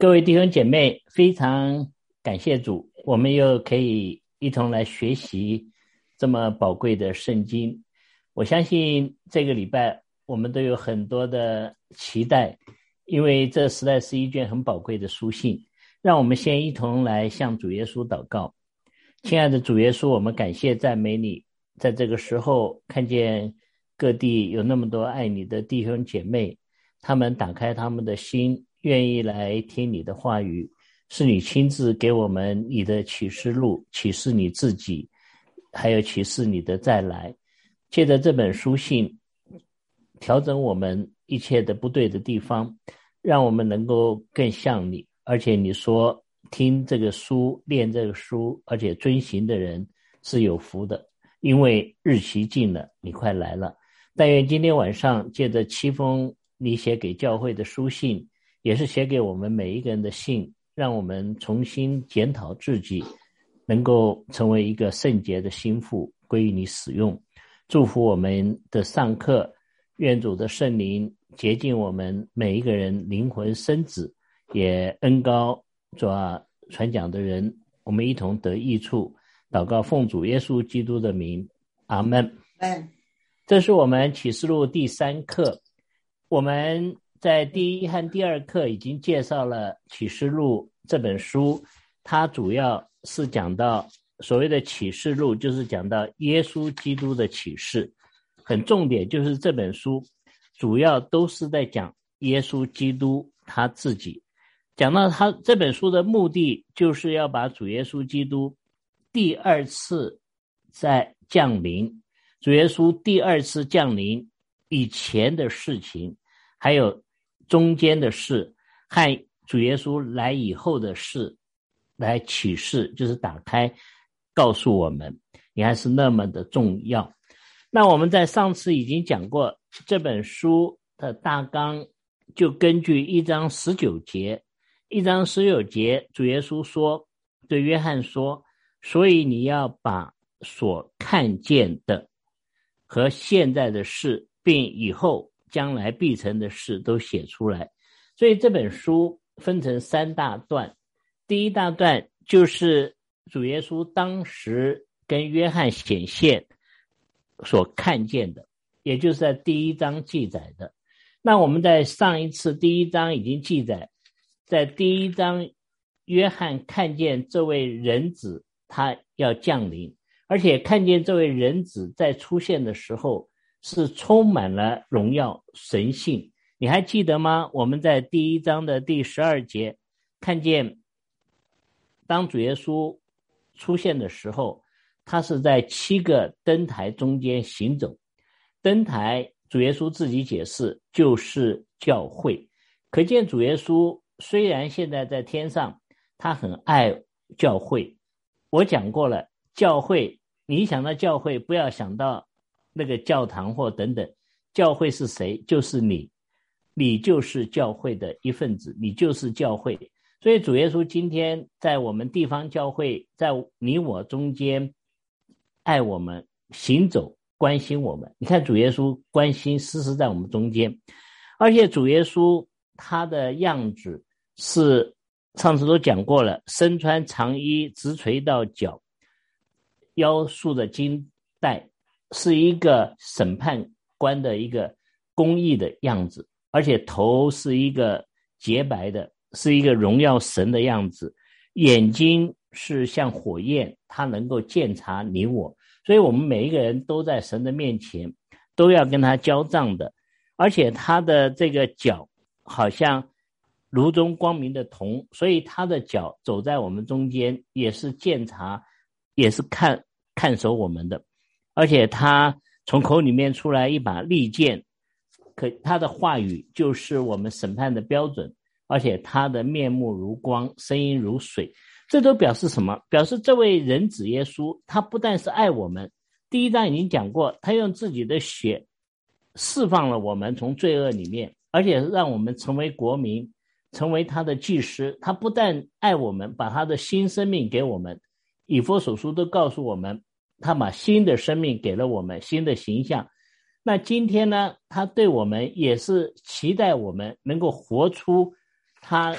各位弟兄姐妹，非常感谢主，我们又可以一同来学习这么宝贵的圣经。我相信这个礼拜我们都有很多的期待，因为这实在是一卷很宝贵的书信。让我们先一同来向主耶稣祷告。亲爱的主耶稣，我们感谢赞美你，在这个时候看见各地有那么多爱你的弟兄姐妹，他们打开他们的心，愿意来听你的话语，是你亲自给我们你的启示录，启示你自己，还有启示你的再来。借着这本书信调整我们一切的不对的地方，让我们能够更像你。而且你说听这个书，念这个书，而且遵行的人是有福的，因为日期近了，你快来了。但愿今天晚上借着7封你写给教会的书信，也是写给我们每一个人的信，让我们重新检讨自己，能够成为一个圣洁的心腹，归于你使用。祝福我们的上课，愿主的圣灵洁净我们每一个人灵魂身子，也恩膏主传讲的人，我们一同得益处。祷告奉主耶稣基督的名，阿们。这是我们启示录第3课。我们在第1和第2课已经介绍了启示录这本书，它主要是讲到所谓的启示录，就是讲到耶稣基督的启示。很重点就是这本书主要都是在讲耶稣基督他自己。讲到他这本书的目的，就是要把主耶稣基督第2次在降临，主耶稣第2次降临以前的事情，还有中间的事，和主耶稣来以后的事来启示，就是打开告诉我们，你还是那么的重要。那我们在上次已经讲过，这本书的大纲就根据1章19节，1章19节主耶稣说，对约翰说，所以你要把所看见的和现在的事，并以后将来必成的事都写出来。所以这本书分成3大段。第一大段就是主耶稣当时跟约翰显现所看见的，也就是在第1章记载的。那我们在上一次第1章已经记载，在第1章约翰看见这位人子他要降临，而且看见这位人子在出现的时候是充满了荣耀神性。你还记得吗？我们在第1章的第12节看见当主耶稣出现的时候，他是在7个灯台中间行走。灯台主耶稣自己解释就是教会，可见主耶稣虽然现在在天上，他很爱教会。我讲过了，教会你想到教会，不要想到那个教堂或等等，教会是谁？就是你，你就是教会的一份子，你就是教会。所以主耶稣今天在我们地方教会，在你我中间爱我们，行走关心我们。你看主耶稣关心时时在我们中间，而且主耶稣他的样子是上次都讲过了，身穿长衣直垂到脚，腰束的金带，是一个审判官的一个公义的样子，而且头是一个洁白的，是一个荣耀神的样子，眼睛是像火焰，他能够鉴察你我。所以我们每一个人都在神的面前，都要跟他交账的。而且他的这个脚好像炉中光明的铜，所以他的脚走在我们中间，也是鉴察，也是看守我们的。而且他从口里面出来一把利剑，他的话语就是我们审判的标准。而且他的面目如光，声音如水，这都表示什么？表示这位人子耶稣，他不但是爱我们，第1章已经讲过，他用自己的血释放了我们从罪恶里面，而且让我们成为国民，成为他的祭司。他不但爱我们，把他的新生命给我们，以弗所书都告诉我们，他把新的生命给了我们，新的形象。那今天呢，他对我们也是期待我们能够活出他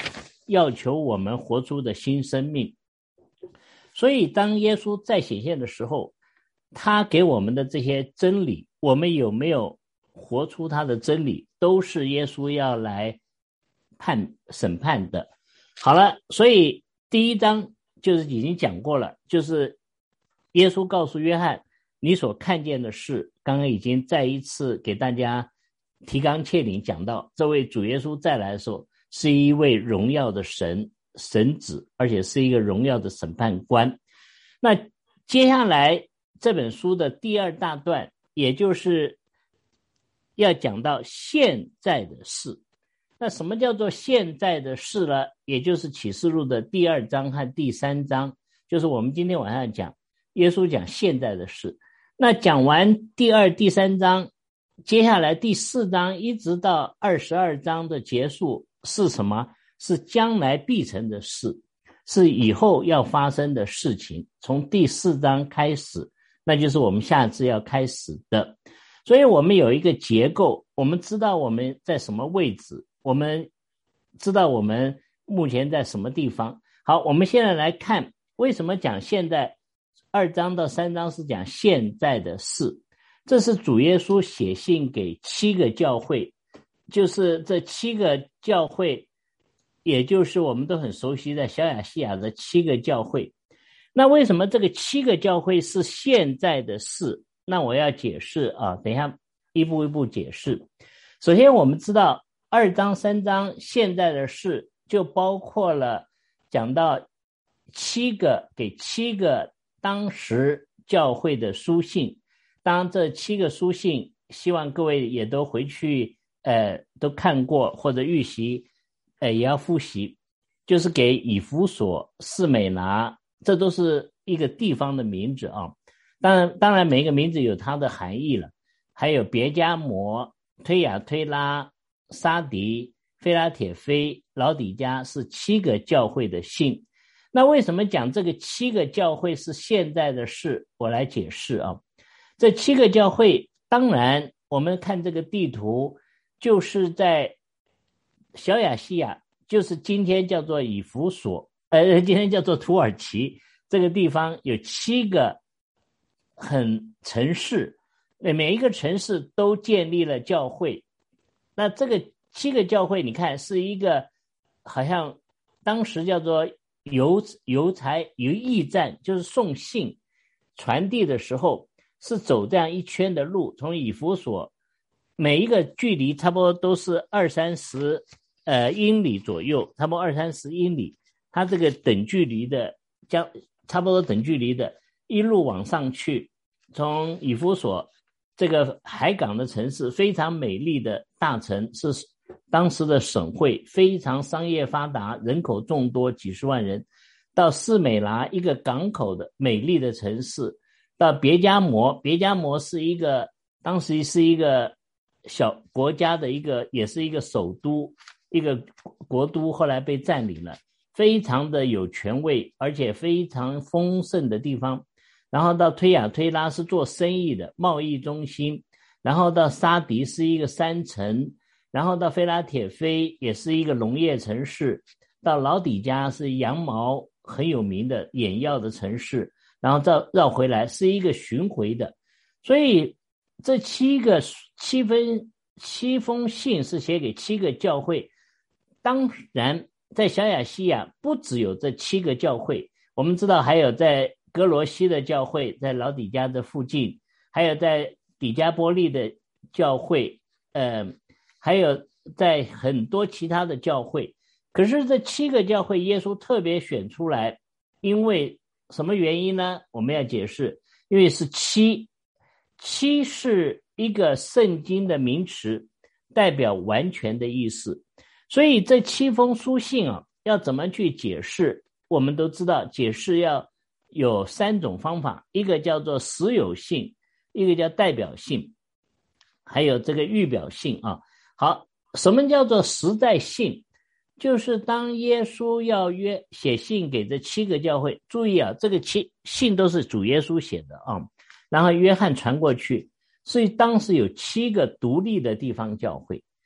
要求我们活出的新生命。所以当耶稣再显现的时候，他给我们的这些真理，我们有没有活出他的真理，都是耶稣要来审判的。好了，所以第一章就是已经讲过了，就是耶稣告诉约翰，你所看见的事，刚刚已经再一次给大家提纲挈领讲到，这位主耶稣再来的时候，是一位荣耀的神子，而且是一个荣耀的审判官。那接下来这本书的第二大段，也就是要讲到现在的事。那什么叫做现在的事呢？也就是启示录的第2章和第3章，就是我们今天晚上讲耶稣讲现在的事。那讲完第2、第3章，接下来第4章一直到22章的结束是什么？是将来必成的事，是以后要发生的事情，从第4章开始，那就是我们下次要开始的。所以我们有一个结构，我们知道我们在什么位置，我们知道我们目前在什么地方。好，我们现在来看为什么讲现在2章到3章是讲现在的事。这是主耶稣写信给7个教会，就是这7个教会，也就是我们都很熟悉在小亚细亚的7个教会。那为什么这个7个教会是现在的事？那我要解释啊，等一下一步一步解释。首先我们知道2章3章现在的事就包括了讲到给7个当时教会的书信。当然这7个书信希望各位也都回去都看过或者预习也要复习，就是给以弗所、士美拿，这都是一个地方的名字啊。当然每一个名字有它的含义了，还有别迦摩、推雅推拉、撒迪、非拉铁非、老底嘉，是7个教会的信。那为什么讲这个7个教会是现在的事？我来解释啊。这7个教会，当然我们看这个地图，就是在小亚细亚，就是今天叫做以弗所，今天叫做土耳其这个地方，有7个城市，每一个城市都建立了教会。那这个7个教会，你看是一个好像当时叫做邮驿站，就是送信传递的时候是走这样一圈的路，从以弗所每一个距离差不多都是20-30英里左右，差不多20-30英里，它这个等距离的差不多等距离的一路往上去，从以弗所这个海港的城市，非常美丽的大城，是当时的省会，非常商业发达，人口众多，几十万人，到士美拿一个港口的美丽的城市，到别迦摩是一个当时是一个小国家的也是一个首都，一个国都，后来被占领了，非常的有权位，而且非常丰盛的地方。然后到推雅推拉是做生意的贸易中心，然后到撒迪是一个山城，然后到非拉铁非也是一个农业城市，到老底嘉是羊毛很有名的眼药的城市，然后再绕回来是一个巡回的。所以这七封信是写给7个教会。当然在小亚细亚不只有这7个教会，我们知道还有在哥罗西的教会，在老底嘉的附近，还有在底加波利的教会，还有在很多其他的教会。可是这7个教会耶稣特别选出来，因为什么原因呢？我们要解释，因为是7是一个圣经的名词，代表完全的意思。所以这7封书信啊，要怎么去解释？我们都知道解释要有3种方法，一个叫做实有性，一个叫代表性，还有这个预表性啊。好，什么叫做实在性？就是当耶稣要写信给这7个教会，注意啊，这个信都是主耶稣写的啊，然后约翰传过去，所以当时有7个独立的地方教会。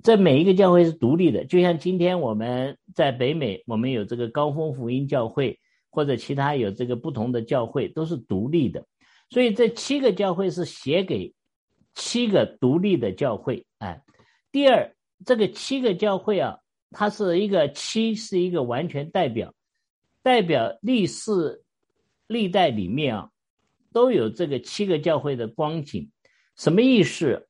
这每一个教会是独立的，就像今天我们在北美，我们有这个高峰福音教会，或者其他有这个不同的教会，都是独立的。所以这7个教会是写给7个独立的教会。第二，这个7个教会啊，它是一个7是一个完全代表历世历代里面啊，都有这个7个教会的光景。什么意思？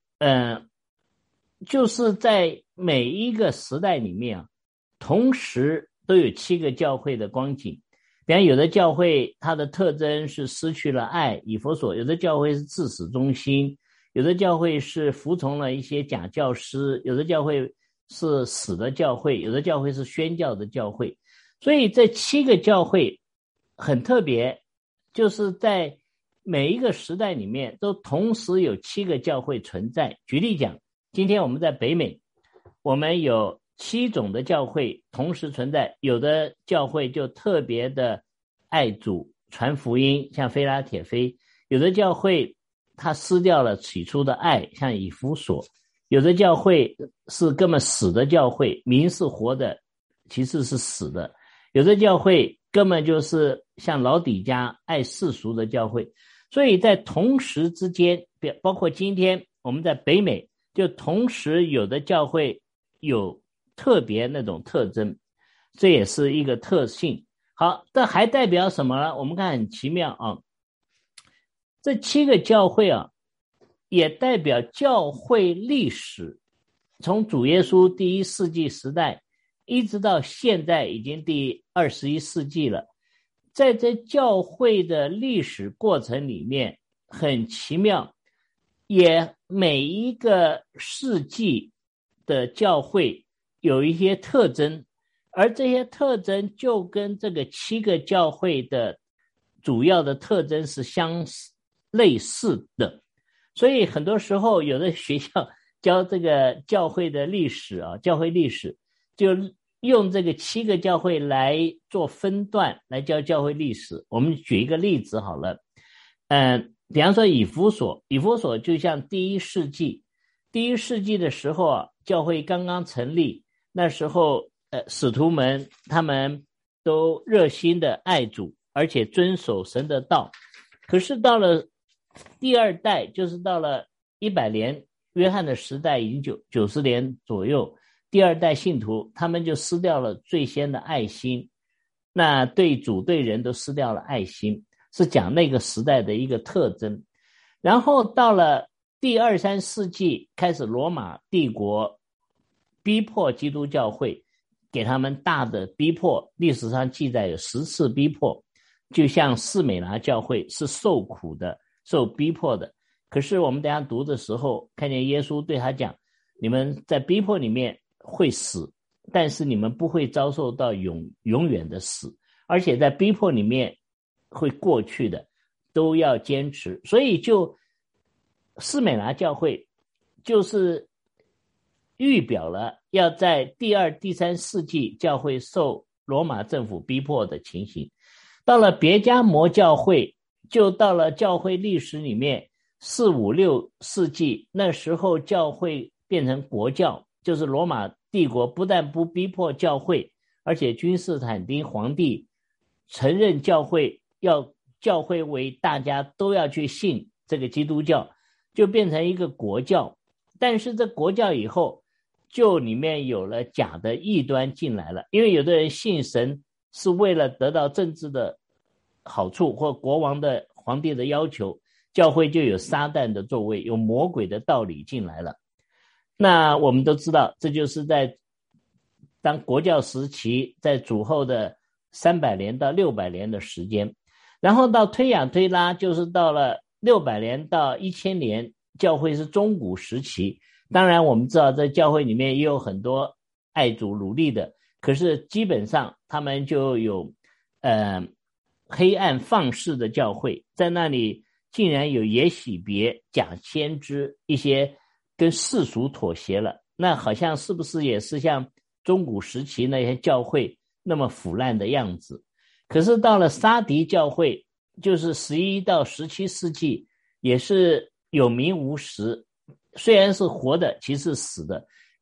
就是在每一个时代里面啊，同时都有7个教会的光景。比方有的教会它的特征是失去了爱，以弗所；有的教会是自始忠心；有的教会是服从了一些假教师；有的教会是死的教会；有的教会是宣教的教会。所以这7个教会很特别，就是在每一个时代里面都同时有7个教会存在。举例讲，今天我们在北美，我们有7种的教会同时存在。有的教会就特别的爱主传福音，像菲拉铁菲；有的教会他失掉了起初的爱，像以弗所；有的教会是根本死的教会，名是活的，其实是死的；有的教会根本就是像老底嘉爱世俗的教会。所以在同时之间，包括今天我们在北美，就同时有的教会有特别那种特征，这也是一个特性。好，这还代表什么呢？我们看很奇妙啊，这7个教会啊，也代表教会历史，从主耶稣第1世纪时代一直到现在已经第21世纪了。在这教会的历史过程里面很奇妙，也每一个世纪的教会有一些特征，而这些特征就跟这个7个教会的主要的特征是相类似的。所以很多时候有的学校教这个教会的历史啊，教会历史就用这个7个教会来做分段来教教会历史。我们举一个例子好了，比方说以弗所就像第1世纪的时候啊，教会刚刚成立，那时候使徒们他们都热心的爱主，而且遵守神的道。可是到了第2代，就是到了100年，约翰的时代已经90年左右，第2代信徒他们就失掉了最先的爱心，那对主对人都失掉了爱心，是讲那个时代的一个特征。然后到了第2、3世纪，开始罗马帝国逼迫基督教会，给他们大的逼迫，历史上记载有10次逼迫，就像士美拿教会是受苦的，受逼迫的。可是我们等一下读的时候，看见耶稣对他讲，你们在逼迫里面会死，但是你们不会遭受到永远的死，而且在逼迫里面会过去的，都要坚持。所以就士美拿教会就是预表了要在第2、第3世纪教会受罗马政府逼迫的情形。到了别迦摩教会，就到了教会历史里面4、5、6世纪，那时候教会变成国教，就是罗马帝国不但不逼迫教会，而且君士坦丁皇帝承认教会，要教会为大家都要去信这个基督教，就变成一个国教。但是这国教以后，就里面有了假的异端进来了，因为有的人信神是为了得到政治的好处或国王的皇帝的要求，教会就有撒旦的作为，有魔鬼的道理进来了。那我们都知道，这就是在当国教时期，在主后的300年到600年的时间，然后到推雅推拉，就是到了600年到1000年，教会是中古时期。当然我们知道在教会里面也有很多爱主努力的，可是基本上他们就有黑暗放肆的教会，在那里竟然有耶洗别、假先知，一些跟世俗妥协了。那好像是不是也是像中古时期那些教会那么腐烂的样子？可是到了撒狄教会，就是11到17世纪，也是有名无实，虽然是活的，其实是死的。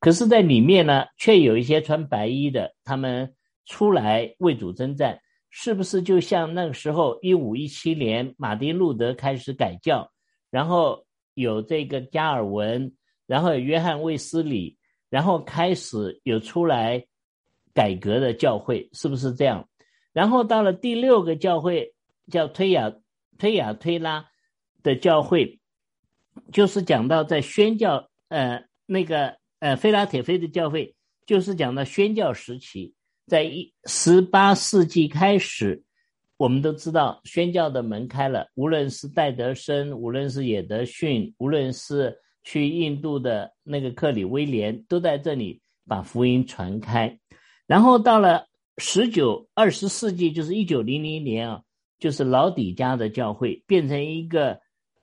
可是在里面呢，却有一些穿白衣的，他们出来为主征战，是不是就像那个时候1517年马丁路德开始改教，然后有这个加尔文，然后有约翰卫斯理，然后开始有出来改革的教会，是不是这样？然后到了第6个教会叫推雅推拉的教会，就是讲到在宣教菲拉铁菲的教会，就是讲到宣教时期，在18世纪开始，我们都知道宣教的门开了，无论是戴德生，无论是也德逊，无论是去印度的那个克里威廉，都在这里把福音传开。然后到了19、20世纪，就是1900年啊，就是老底嘉的教会变成一个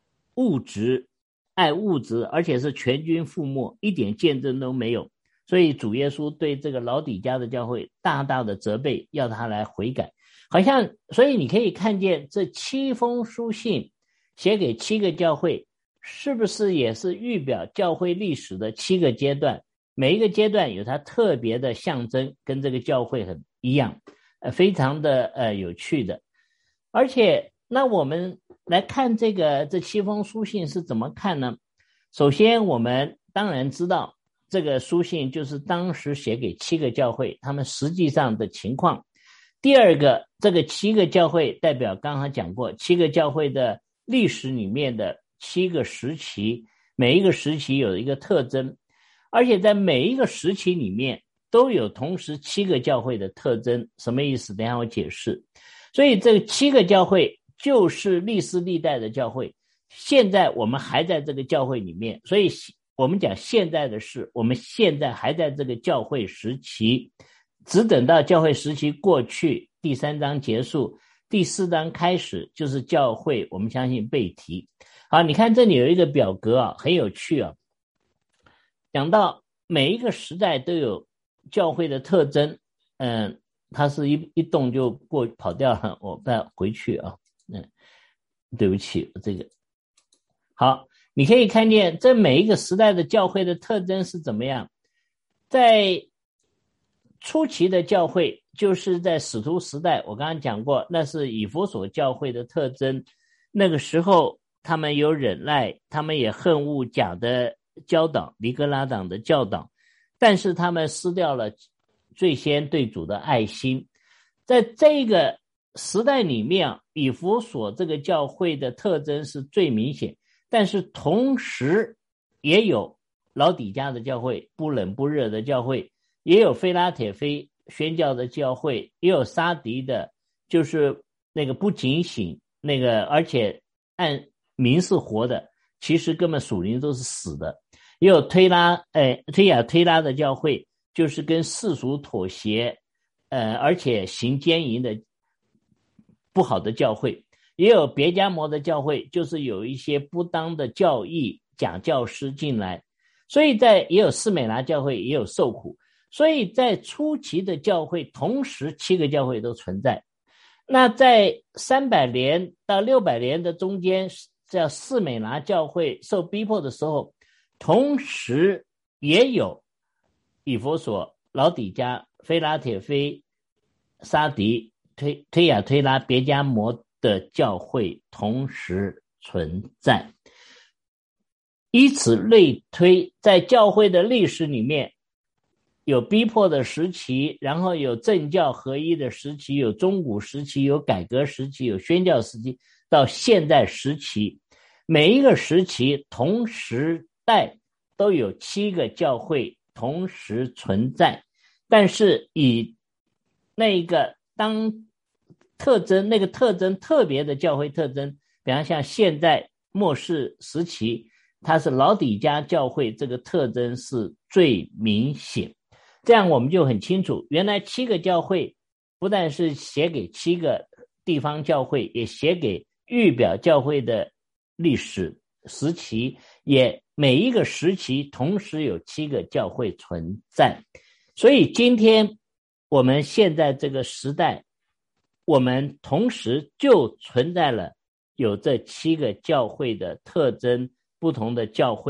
爱物质，而且是全军覆没，一点见证都没有。所以主耶稣对这个老底嘉的教会大大的责备，要他来悔改。好像，所以你可以看见这7封书信写给7个教会，是不是也是预表教会历史的7个阶段？每一个阶段有它特别的象征，跟这个教会很一样，非常的有趣的。而且那我们来看这7封书信是怎么看呢？首先我们当然知道这个书信就是当时写给7个教会他们实际上的情况。第二个，这个7个教会代表刚才讲过7个教会的历史里面的7个时期，每一个时期有一个特征，而且在每一个时期里面都有同时7个教会的特征。什么意思？等一下我解释。所以这7个教会就是历世历代的教会，现在我们还在这个教会里面，所以我们讲现在的事，我们现在还在这个教会时期，只等到教会时期过去，第3章结束，第4章开始，就是教会我们相信被提。好，你看这里有一个表格啊，很有趣啊，讲到每一个时代都有教会的特征。它是一动就跑掉了，我再回去啊。对不起，这个好，你可以看见这每一个时代的教会的特征是怎么样。在初期的教会，就是在使徒时代，我刚刚讲过，那是以弗所教会的特征。那个时候他们有忍耐，他们也恨恶假的教导，尼哥拉党的教导，但是他们失掉了最先对主的爱心。在这个时代里面，以弗所这个教会的特征是最明显，但是同时也有老底嘉的教会，不冷不热的教会，也有菲拉铁菲宣教的教会，也有撒迪的，就是那个不警醒，那个而且按名是活的，其实根本属灵都是死的。也有推雅推拉的教会，就是跟世俗妥协，而且行奸淫的不好的教会。也有别迦摩的教会，就是有一些不当的教义，假教师进来。所以也有士美拿教会，也有受苦。所以在初期的教会，同时7个教会都存在。那在300年到600年的中间，叫士美拿教会受逼迫的时候，同时也有以弗所、老底嘉、菲拉铁菲、撒迪、推雅推拉、别迦摩的教会同时存在。以此类推，在教会的历史里面，有逼迫的时期，然后有政教合一的时期，有中古时期，有改革时期，有宣教时期，到现在时期，每一个时期同时代都有7个教会同时存在。但是以那个当特征，那个特征特别的教会特征，比方像现在末世时期，它是老底嘉教会，这个特征是最明显。这样我们就很清楚，原来7个教会不但是写给7个地方教会，也写给预表教会的历史时期，也每一个时期同时有7个教会存在。所以今天我们现在这个时代，我们同时就存在了有这7个教会的特征，不同的教会。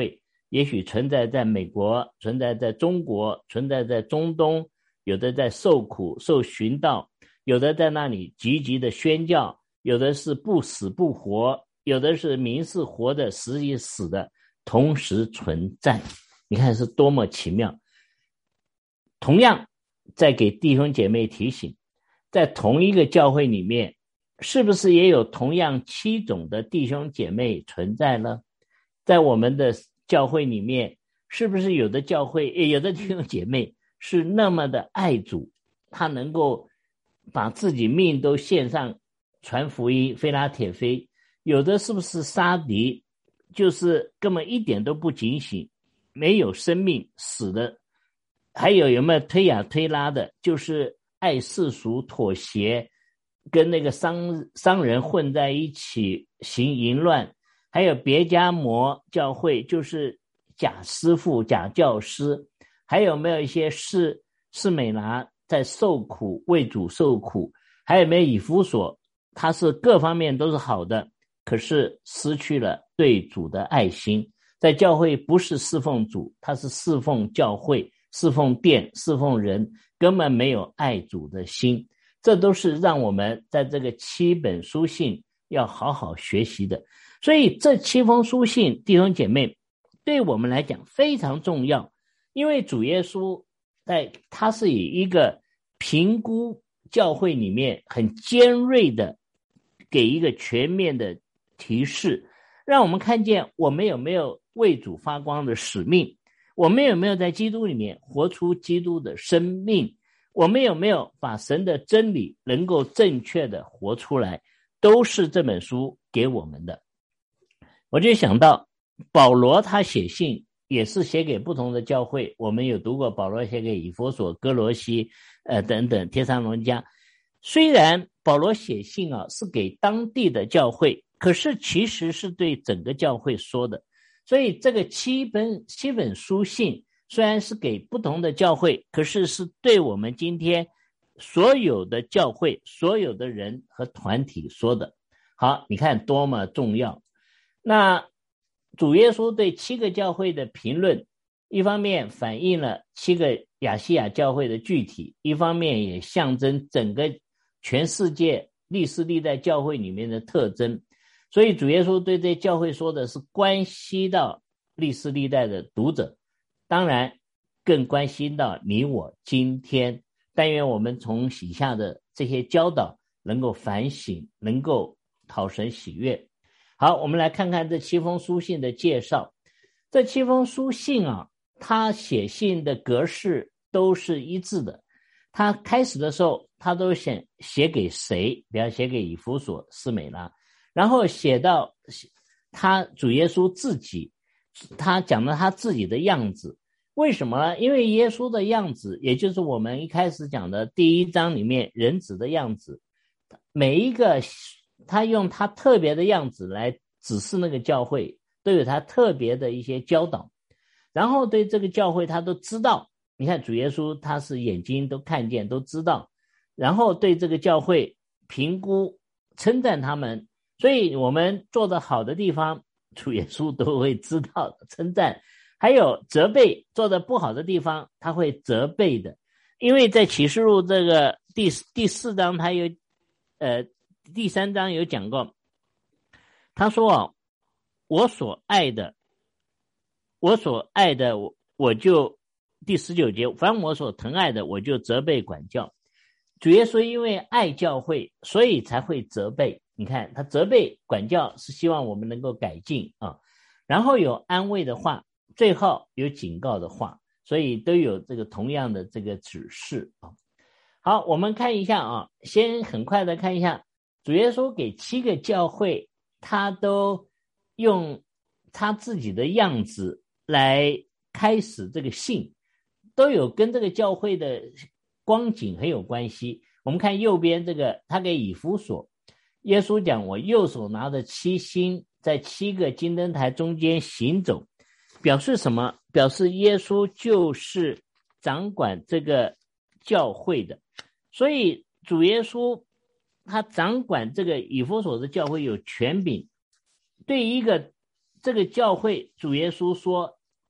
也许存在在美国，存在在中国，存在在中东，有的在受苦受寻道，有的在那里积极的宣教，有的是不死不活，有的是明是活的实际死的同时存在。你看是多么奇妙。同样在给弟兄姐妹提醒，在同一个教会里面，是不是也有同样7种的弟兄姐妹存在呢？在我们的教会里面，是不是有的教会有的弟兄姐妹是那么的爱主，他能够把自己命都献上传福音非拉铁非，有的是不是杀敌，就是根本一点都不警醒，没有生命死的，还有没有推雅推拉的，就是爱世俗妥协，跟那个商人混在一起行淫乱，还有别迦摩教会，就是假师傅假教师，还有没有一些士美拿在受苦为主受苦，还有没有以弗所，他是各方面都是好的，可是失去了对主的爱心，在教会不是侍奉主，他是侍奉教会，侍奉殿，侍奉人，根本没有爱主的心。这都是让我们在这个7本书信要好好学习的。所以这7封书信，弟兄姐妹，对我们来讲非常重要，因为主耶稣他是以一个评估教会里面很尖锐的给一个全面的提示，让我们看见我们有没有为主发光的使命，我们有没有在基督里面活出基督的生命，我们有没有把神的真理能够正确的活出来，都是这本书给我们的。我就想到保罗他写信也是写给不同的教会，我们有读过保罗写给以弗所、哥罗西等等帖撒罗尼迦。虽然保罗写信是给当地的教会，可是其实是对整个教会说的。所以这个7本书信虽然是给不同的教会，可是是对我们今天所有的教会、所有的人和团体说的。好，你看多么重要。那主耶稣对7个教会的评论，一方面反映了7个亚细亚教会的具体，一方面也象征整个全世界历世历代教会里面的特征。所以主耶稣对这教会说的是关系到历世历代的读者，当然更关心到你我今天。但愿我们从以下的这些教导能够反省，能够讨神喜悦。好，我们来看看这7封书信的介绍。这7封书信他写信的格式都是一致的。他开始的时候他都写给谁，比方写给以弗所、士美拉，然后写到他主耶稣自己，他讲了他自己的样子。为什么呢？因为耶稣的样子，也就是我们一开始讲的第1章里面人子的样子，每一个他用他特别的样子来指示那个教会，都有他特别的一些教导，然后对这个教会他都知道。你看主耶稣他是眼睛都看见都知道，然后对这个教会评估称赞他们。所以我们做得好的地方，主耶稣都会知道称赞，还有责备做得不好的地方他会责备的。因为在启示录这个第4章他有第3章有讲过，他说我所爱的我就第19节，凡我所疼爱的我就责备管教。主耶稣因为爱教会，所以才会责备。你看他责备管教是希望我们能够改进然后有安慰的话，最后有警告的话，所以都有这个同样的这个指示好，我们看一下先很快的看一下主耶稣给7个教会，他都用他自己的样子来开始这个信，都有跟这个教会的光景很有关系。我们看右边这个，他给以弗所，耶稣讲我右手拿着7星，在7个金灯台中间行走，表示什么？表示耶稣就是掌管这个教会的。所以主耶稣他掌管这个以弗所的教会有权柄。对一个这个教会，主耶稣说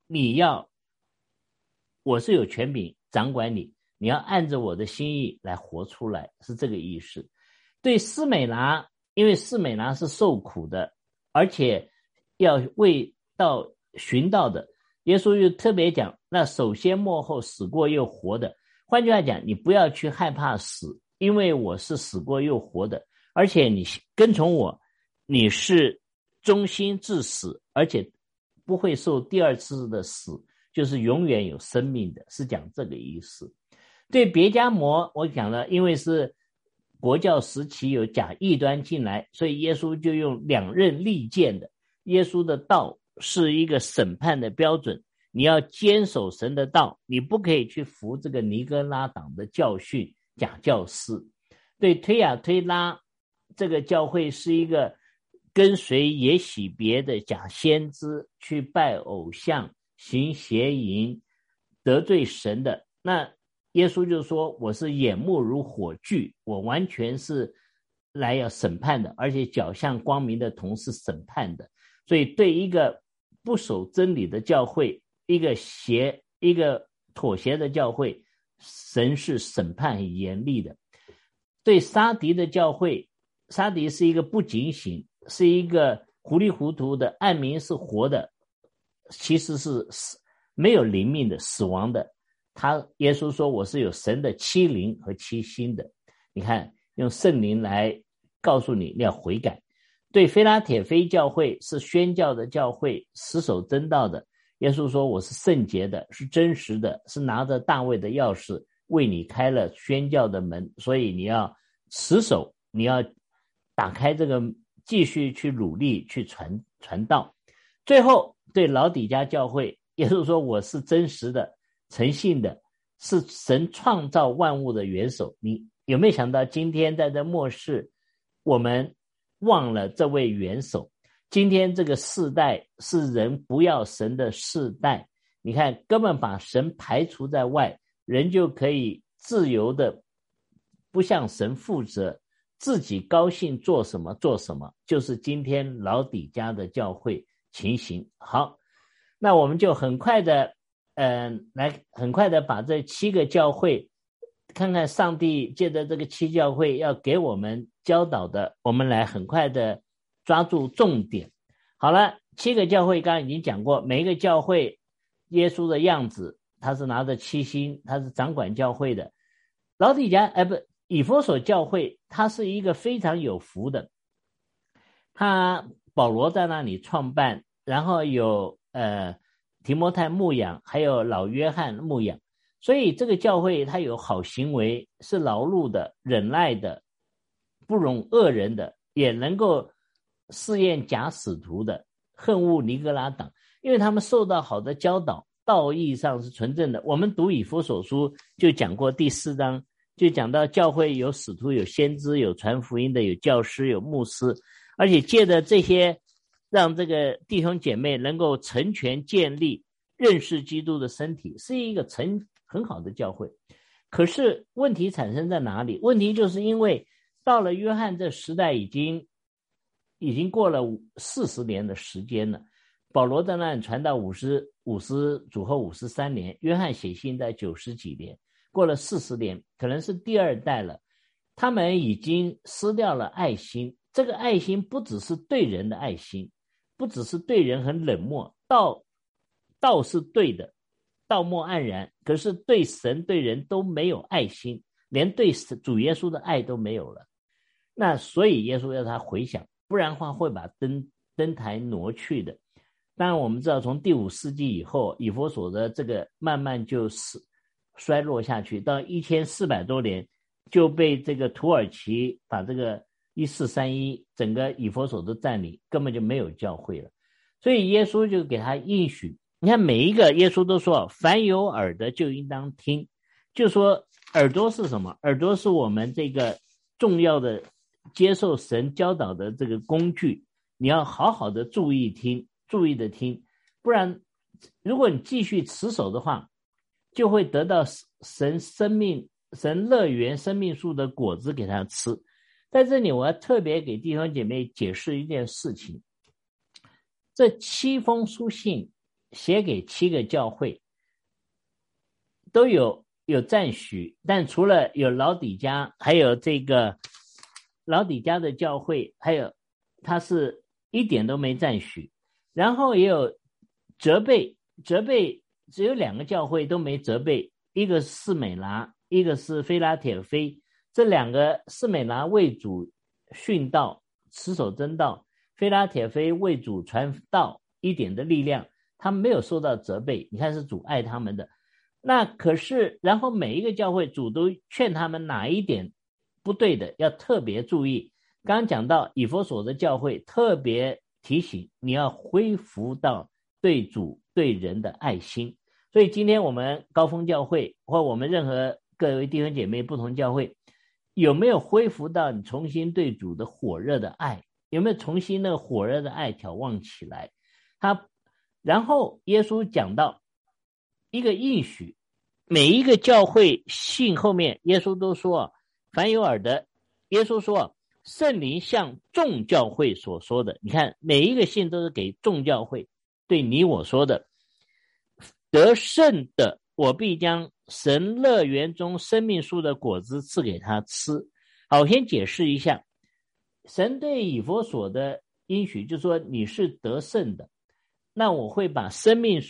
我是有权柄掌管你，你要按着我的心意来活出来，是这个意思。对斯美拿，因为斯美拿是受苦的，而且要为到寻到的，耶稣又特别讲，那首先末后死过又活的。换句话讲，你不要去害怕死，因为我是死过又活的，而且你跟从我，你是忠心至死，而且不会受第二次的死，就是永远有生命的，是讲这个意思。对别迦摩，我讲了，因为是国教时期有假异端进来，所以耶稣就用两刃利剑的。耶稣的道是一个审判的标准，你要坚守神的道，你不可以去服这个尼哥拉党的教训，假教师。对推雅推拉这个教会是一个跟随耶洗别的假先知，去拜偶像，行邪淫，得罪神的。那耶稣就说，我是眼目如火炬，我完全是来要审判的，而且脚像光明的铜是审判的。所以对一个不守真理的教会，一个妥协的教会，神是审判很严厉的。对撒狄的教会，撒狄是一个不警醒，是一个糊里糊涂的，暗明是活的，其实是没有灵命的，死亡的。耶稣说，我是有神的七灵和七心的。你看，用圣灵来告诉你，你要悔改。对非拉铁非教会是宣教的教会，死守真道的。耶稣说，我是圣洁的，是真实的，是拿着大卫的钥匙为你开了宣教的门，所以你要持守，你要打开这个，继续去努力去传道。最后对老底嘉教会，耶稣说，我是真实的，诚信的，是神创造万物的元首。你有没有想到，今天在这末世，我们忘了这位元首？今天这个世代是人不要神的世代，你看根本把神排除在外，人就可以自由的不向神负责，自己高兴做什么做什么，就是今天老底嘉的教会情形。好，那我们就很快的把这7个教会，看看上帝借着这个7教会要给我们教导的，我们来很快的抓住重点。好了，7个教会刚刚已经讲过，每一个教会耶稣的样子，他是拿着7星，他是掌管教会的。老底嘉以弗所教会，他是一个非常有福的，保罗在那里创办，然后有提摩太牧养，还有老约翰牧养，所以这个教会他有好行为，是劳碌的，忍耐的，不容恶人的，也能够试验假使徒的，恨恶尼哥拉党，因为他们受到好的教导，道义上是纯正的。我们读以弗所书就讲过第4章，就讲到教会有使徒，有先知，有传福音的，有教师，有牧师，而且借着这些，让这个弟兄姐妹能够成全建立，认识基督的身体，是一个很好的教会。可是问题产生在哪里？问题就是因为到了约翰这时代已经过了40年的时间了，保罗在那里传到主后53年，约翰写信在90几年，过了40年，可能是第2代了，他们已经失掉了爱心。这个爱心不只是对人的爱心，不只是对人很冷漠，道是对的，道貌岸然，可是对神对人都没有爱心，连对主耶稣的爱都没有了。那所以耶稣要他回想，不然的话会把灯台挪去的。当然我们知道，从第5世纪以后，以弗所的这个慢慢就衰落下去，到1400多年就被这个土耳其把这个1431整个以弗所都占领，根本就没有教会了。所以耶稣就给他应许，你看每一个耶稣都说，凡有耳的就应当听，就说耳朵是什么？耳朵是我们这个重要的接受神教导的这个工具，你要好好的注意的听，不然如果你继续持守的话，就会得到神乐园生命树的果子给他吃。在这里我要特别给弟兄姐妹解释一件事情，这7封书信写给7个教会，都有赞许，但除了有老底嘉，还有这个老底嘉的教会，还有他是一点都没赞许，然后也有责备，只有2个教会都没责备，一个是士美拿，一个是非拉铁非。这2个，士美拿为主训道，持守真道，非拉铁非为主传道，一点的力量，他们没有受到责备，你看是主爱他们的。那可是然后每一个教会主都劝他们哪一点不对的要特别注意。刚刚讲到以弗所的教会特别提醒你要恢复到对主对人的爱心。所以今天我们高峰教会或我们任何各位弟兄姐妹不同教会，有没有恢复到你重新对主的火热的爱？有没有重新那个火热的爱挑旺起来？然后耶稣讲到一个应许，每一个教会信后面耶稣都说，凡有耳的，耶稣说圣灵向众教会所说的，你看每一个信都是给众教会对你我说的，得胜的我必将神乐园中生命树的果子赐给他吃。好，我先解释一下，神对以弗所的应许就是说你是得胜的，那我会把生命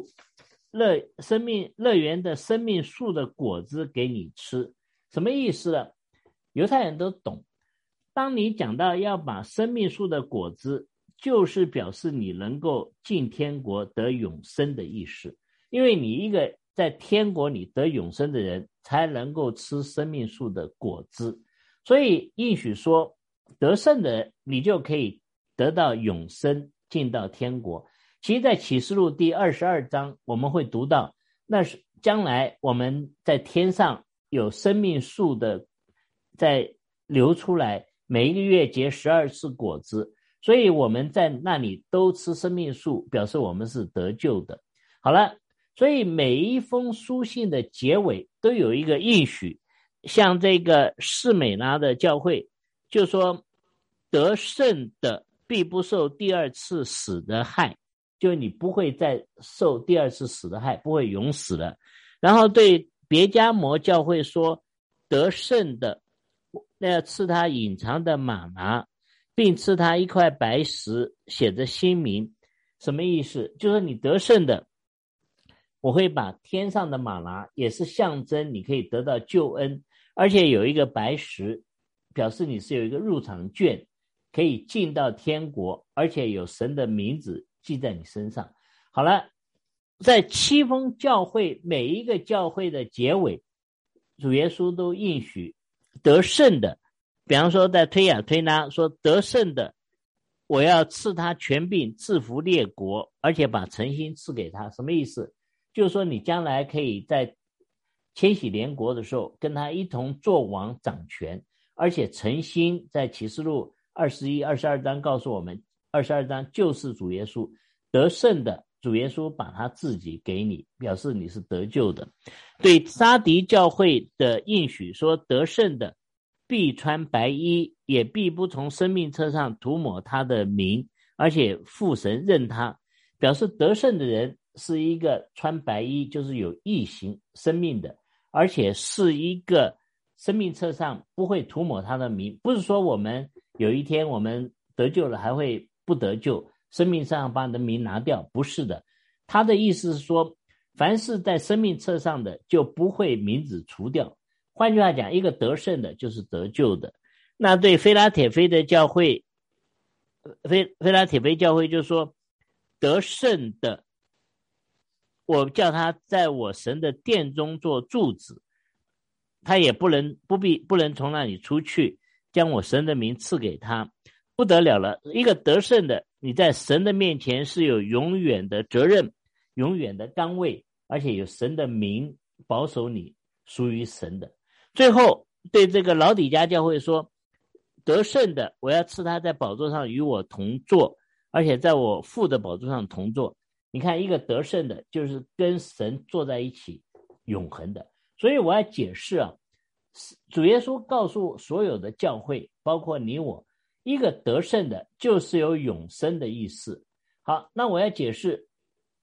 乐园的生命树的果子给你吃。什么意思呢？犹太人都懂，当你讲到要把生命树的果子，就是表示你能够进天国得永生的意思，因为你一个在天国里得永生的人才能够吃生命树的果子。所以应许说得胜的人你就可以得到永生，进到天国。其实在启示录第22章我们会读到，那是将来我们在天上有生命树的在流出来，每一个月结12次果子，所以我们在那里都吃生命树，表示我们是得救的。好了，所以每一封书信的结尾都有一个应许，像这个士美拿的教会就说得胜的必不受第2次死的害，就你不会再受第2次死的害，不会永死了。然后对别迦摩教会说得胜的要赐他隐藏的玛拿，并赐他一块白石写着新名。什么意思？就是你得胜的，我会把天上的玛拿，也是象征你可以得到救恩，而且有一个白石表示你是有一个入场券，可以进到天国，而且有神的名字记在你身上。好了，在7封教会每一个教会的结尾，主耶稣都应许得胜的，比方说在推雅推拉说得胜的我要赐他权柄制服列国，而且把诚心赐给他。什么意思？就是说你将来可以在千禧年国的时候跟他一同做王掌权，而且诚心在启示录21、22章告诉我们，22章就是主耶稣得胜的，主耶稣把他自己给你，表示你是得救的。对撒狄教会的应许说得胜的必穿白衣，也必不从生命册上涂抹他的名，而且父神认他，表示得胜的人是一个穿白衣，就是有义行生命的，而且是一个生命册上不会涂抹他的名。不是说我们有一天我们得救了还会不得救，生命上把你的名拿掉，不是的。他的意思是说凡是在生命册上的就不会名字除掉。换句话讲，一个得胜的就是得救的。那对非拉铁非的教会，非拉铁非教会就说得胜的我叫他在我神的殿中做柱子，他也不能从那里出去，将我神的名赐给他。不得了了，一个得胜的你在神的面前是有永远的责任，永远的岗位，而且有神的名保守你，属于神的。最后对这个老底嘉教会说得胜的我要赐他在宝座上与我同坐，而且在我父的宝座上同坐。你看一个得胜的就是跟神坐在一起，永恒的。所以我要解释啊，主耶稣告诉所有的教会包括你我，一个得胜的就是有永生的意思。好，那我要解释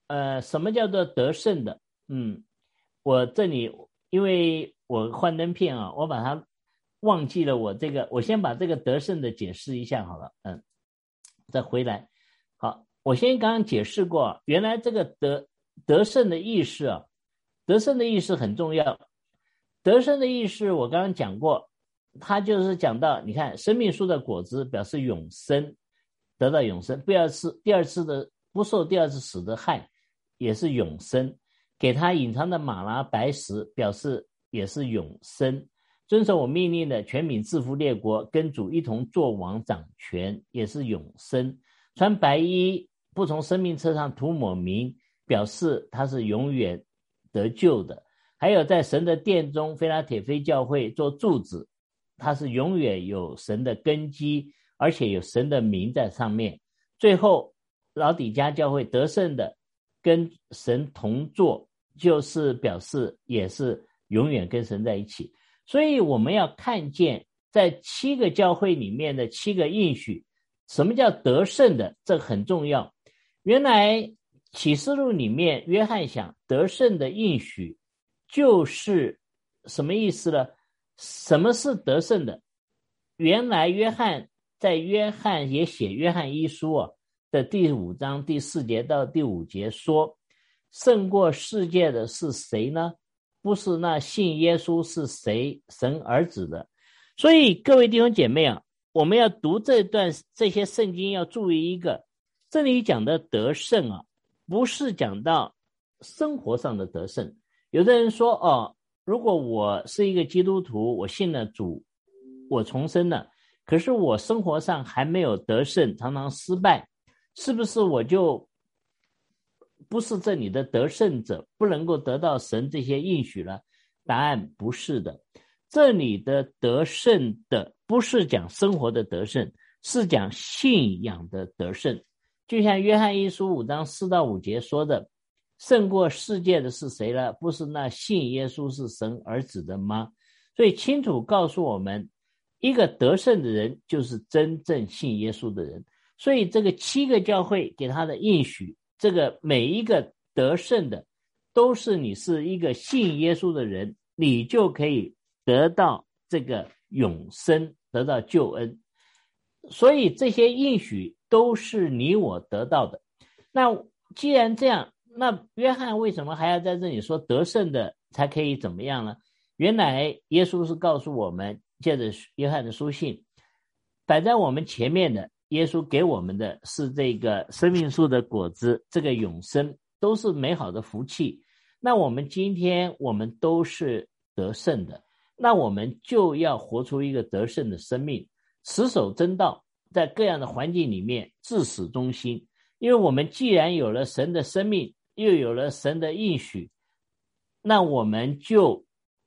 什么叫做得胜的？我这里因为我幻灯片啊，我把它忘记了，我先把这个得胜的解释一下好了，再回来。好，我先刚刚解释过，原来这个得胜的意识啊，得胜的意识很重要。得胜的意识我刚刚讲过，它就是讲到，你看生命树的果子表示永生，得到永生，不受第二次死的害，也是永生。给他隐藏的玛拿白石表示也是永生。遵守我命令的全民制服列国，跟主一同作王掌权，也是永生。穿白衣，不从生命册上涂抹名，表示他是永远得救的。还有在神的殿中，腓拉铁非教会做柱子，他是永远有神的根基，而且有神的名在上面。最后老底嘉教会得胜的跟神同坐，就是表示也是永远跟神在一起。所以我们要看见在7个教会里面的7个应许，什么叫得胜的，这很重要。原来启示录里面约翰想得胜的应许就是什么意思呢？什么是得胜的？原来约翰也写约翰一书的第5章第4节到第5节说，胜过世界的是谁呢？不是那信耶稣是谁神儿子的。所以各位弟兄姐妹啊，我们要读这些圣经要注意一个，这里讲的得胜啊，不是讲到生活上的得胜。有的人说如果我是一个基督徒，我信了主，我重生了，可是我生活上还没有得胜，常常失败，是不是我就不是这里的得胜者，不能够得到神这些应许了？答案不是的。这里的得胜的不是讲生活的得胜，是讲信仰的得胜。就像约翰一书5章4到5节说的，胜过世界的是谁呢？不是那信耶稣是神儿子的吗？所以清楚告诉我们，一个得胜的人就是真正信耶稣的人。所以这个7个教会给他的应许，这个每一个得胜的都是你是一个信耶稣的人，你就可以得到这个永生，得到救恩。所以这些应许都是你我得到的。那既然这样，那约翰为什么还要在这里说得胜的才可以怎么样呢？原来耶稣是告诉我们，借着约翰的书信，摆在我们前面的，耶稣给我们的是这个生命树的果子，这个永生，都是美好的福气。那我们今天我们都是得胜的，那我们就要活出一个得胜的生命，持守真道，在各样的环境里面至死忠心。因为我们既然有了神的生命，又有了神的应许，那我们就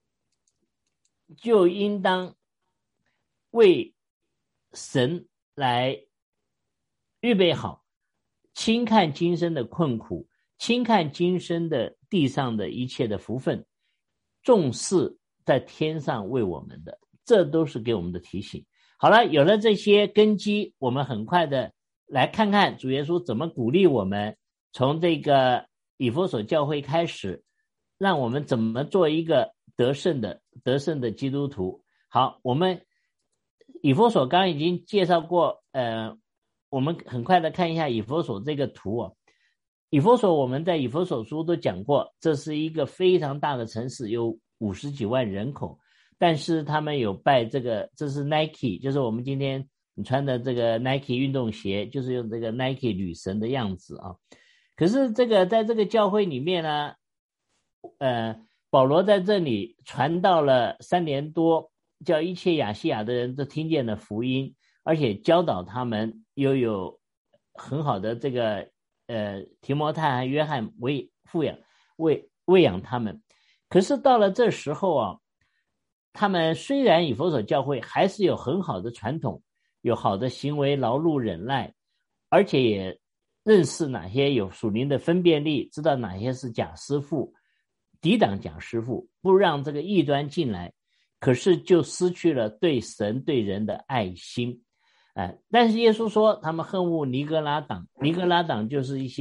应当为神来预备好，轻看今生的困苦，轻看今生的地上的一切的福分，重视在天上为我们的，这都是给我们的提醒。好了，有了这些根基，我们很快的来看看主耶稣怎么鼓励我们，从这个以弗所教会开始，让我们怎么做一个得胜的基督徒。好，我们以弗所刚刚已经介绍过，我们很快的看一下以弗所这个图以弗所我们在以弗所书都讲过，这是一个非常大的城市，有50几万人口，但是他们有拜这是 Nike， 就是我们今天你穿的这个 Nike 运动鞋，就是用这个 Nike 女神的样子可是在这个教会里面呢，保罗在这里传到了3年多，叫一切亚细亚的人都听见了福音，而且教导他们，又有很好的这个提摩太和约翰喂养他们。可是到了这时候他们虽然以弗所教会还是有很好的传统，有好的行为，劳碌忍耐，而且也认识哪些有属灵的分辨力，知道哪些是假师傅，抵挡假师傅，不让这个异端进来，可是就失去了对神对人的爱心。但是耶稣说他们恨恶尼格拉党，尼格拉党就是一些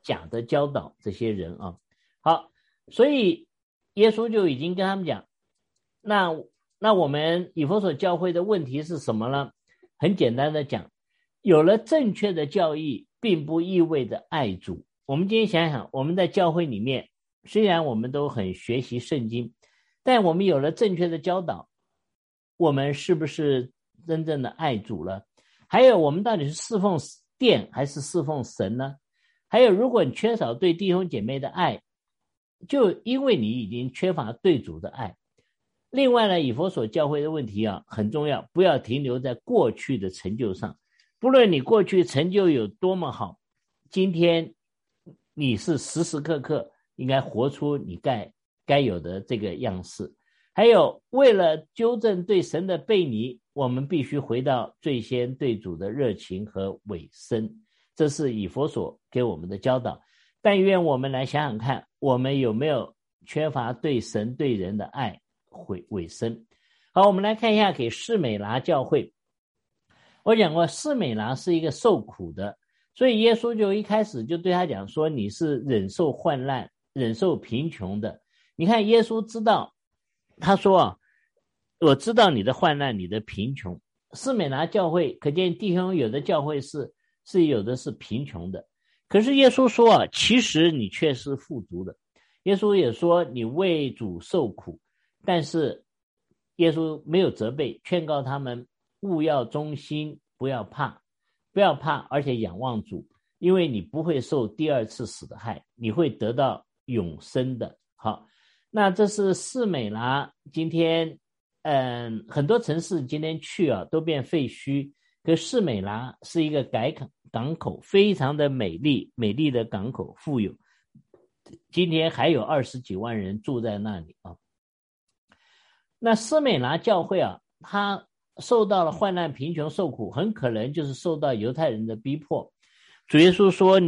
假的教导这些人啊。好，所以耶稣就已经跟他们讲，那我们以弗所教会的问题是什么呢？很简单的讲，有了正确的教义并不意味着爱主。我们今天想想，我们在教会里面虽然我们都很学习圣经，但我们有了正确的教导，我们是不是真正的爱主了？还有我们到底是侍奉殿还是侍奉神呢？还有如果你缺少对弟兄姐妹的爱，就因为你已经缺乏对主的爱。另外呢，以弗所教会的问题很重要，不要停留在过去的成就上。不论你过去成就有多么好，今天你是时时刻刻应该活出你该有的这个样式。还有为了纠正对神的悖逆，我们必须回到最先对主的热情和委身，这是以弗所给我们的教导。但愿我们来想想看，我们有没有缺乏对神对人的爱委身。好，我们来看一下给士美拿教会。我讲过士美拿是一个受苦的，所以耶稣就一开始就对他讲说，你是忍受患难忍受贫穷的。你看耶稣知道，他说我知道你的患难你的贫穷。士美拿教会可见弟兄有的教会是有的是贫穷的，可是耶稣说其实你却是富足的。耶稣也说你为主受苦，但是耶稣没有责备，劝告他们务要忠心，不要怕，而且仰望主，因为你不会受第二次死的害，你会得到永生的。好，那这是士美拿。今天很多城市今天去都变废墟，可士美拿是一个港口，非常的美丽的港口，富有，今天还有20几万人住在那里那士美拿教会他受到了患难贫穷受苦，很可能就是受到犹太人的逼迫。主耶稣说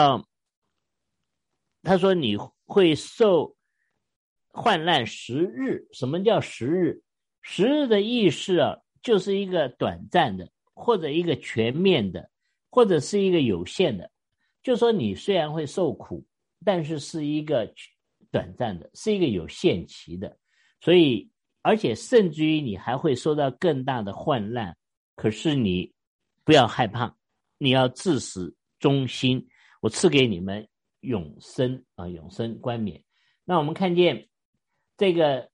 他说你会受患难10日。什么叫10日？10日的意思就是一个短暂的，或者一个全面的，或者是一个有限的。就说你虽然会受苦，但是是一个短暂的，是一个有限期的。所以而且甚至于你还会受到更大的患难，可是你不要害怕，你要至死忠心，我赐给你们永生永生冠冕。那我们看见这个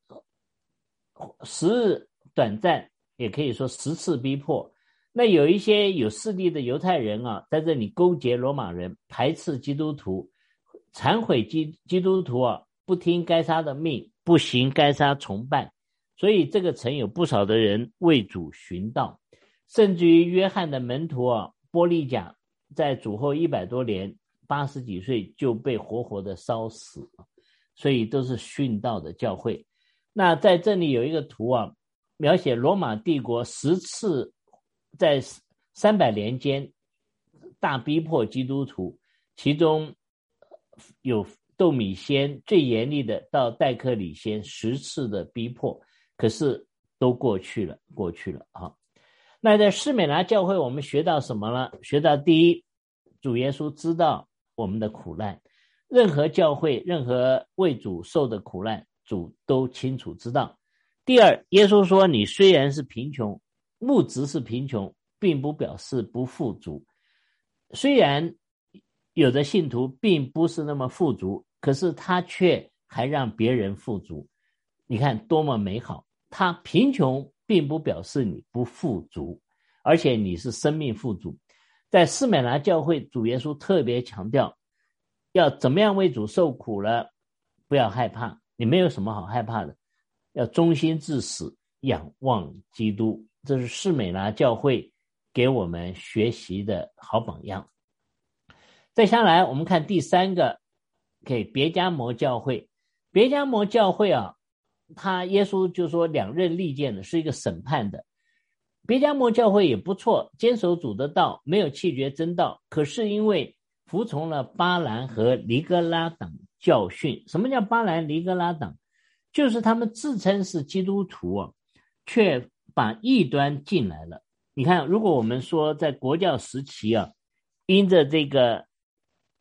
10日短暂，也可以说10次逼迫。那有一些有势力的犹太人在这里勾结罗马人，排斥基督徒，残毁基督徒不听该撒的命，不行该撒崇拜。所以这个城有不少的人为主寻道，甚至于约翰的门徒波利甲在主后100多年80几岁就被活活的烧死，所以都是殉道的教会。那在这里有一个图描写罗马帝国10次在300年间大逼迫基督徒，其中有窦米先最严厉的到戴克里先10次的逼迫，可是都过去了那在士美拿教会我们学到什么呢？学到第一，主耶稣知道我们的苦难，任何教会任何为主受的苦难主都清楚知道。第二，耶稣说你虽然是贫穷，物质是贫穷，并不表示不富足。虽然有的信徒并不是那么富足，可是他却还让别人富足，你看多么美好。他贫穷并不表示你不富足，而且你是生命富足。在士美拿教会，主耶稣特别强调要怎么样为主受苦了，不要害怕，你没有什么好害怕的，要忠心至死，仰望基督。这是士美拿教会给我们学习的好榜样。再下来我们看第三个，给别迦摩教会。别迦摩教会他耶稣就说两刃利剑的，是一个审判的。别迦摩教会也不错，坚守主的道，没有弃绝真道，可是因为服从了巴兰和尼哥拉党教训。什么叫巴兰尼哥拉党？就是他们自称是基督徒却把异端进来了。你看，如果我们说在国教时期因着这个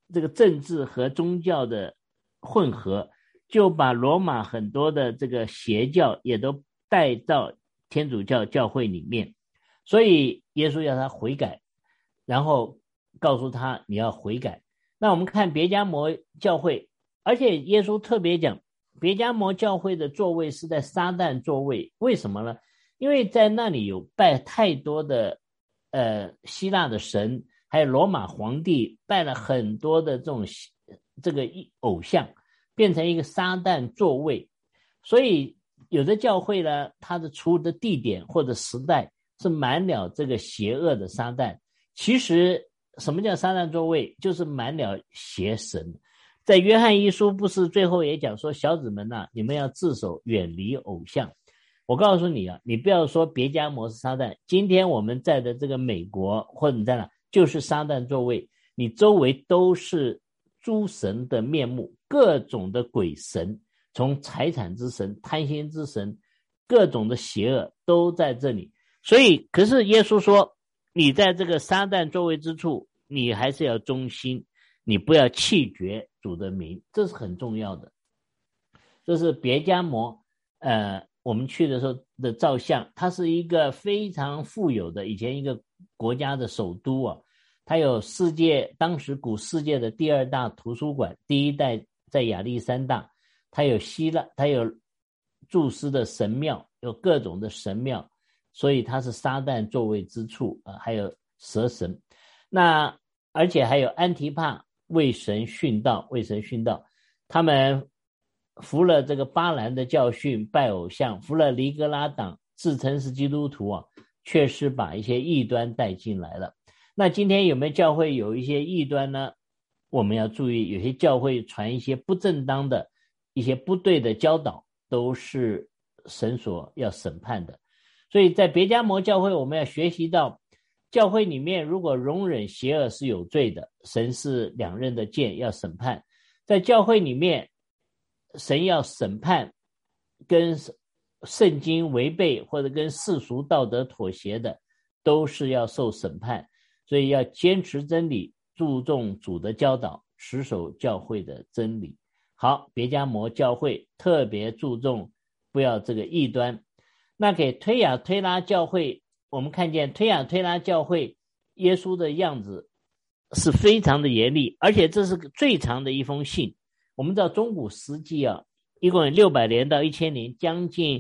这个政治和宗教的混合，就把罗马很多的这个邪教也都带到天主教教会里面，所以耶稣要他悔改，然后告诉他你要悔改。那我们看别迦摩教会，而且耶稣特别讲别迦摩教会的座位是在撒旦座位，为什么呢？因为在那里有拜太多的希腊的神，还有罗马皇帝拜了很多的这个偶像，变成一个撒旦座位。所以有的教会呢，它的出的地点或者时代是满了这个邪恶的撒旦。其实什么叫撒旦座位？就是满了邪神。在约翰一书不是最后也讲说，小子们啊，你们要自守，远离偶像。我告诉你啊，你不要说别迦摩是撒旦，今天我们在的这个美国或者你在哪，就是撒旦座位，你周围都是诸神的面目，各种的鬼神，从财产之神、贪心之神，各种的邪恶都在这里。所以可是耶稣说，你在这个撒旦座位之处，你还是要忠心，你不要弃绝主的名，这是很重要的。这是别迦摩我们去的时候的照相，它是一个非常富有的以前一个国家的首都啊，它有当时古世界的第2大图书馆，第1代在亚历山大，它有它有宙斯的神庙，有各种的神庙，所以它是撒旦座位之处还有蛇神。那而且还有安提帕为神殉道，他们服了这个巴兰的教训，拜偶像，服了尼格拉党，自称是基督徒确实把一些异端带进来了。那今天有没有教会有一些异端呢？我们要注意，有些教会传一些不正当的一些不对的教导，都是神所要审判的。所以在别迦摩教会，我们要学习到，教会里面如果容忍邪恶是有罪的，神是2刃的剑，要审判。在教会里面，神要审判跟圣经违背或者跟世俗道德妥协的，都是要受审判。所以要坚持真理，注重主的教导，持守教会的真理。好，别迦摩教会特别注重不要这个异端。那给推雅推拉教会，我们看见推雅推拉教会耶稣的样子是非常的严厉，而且这是最长的一封信。我们知道中古世纪一共有600年到1000年，将近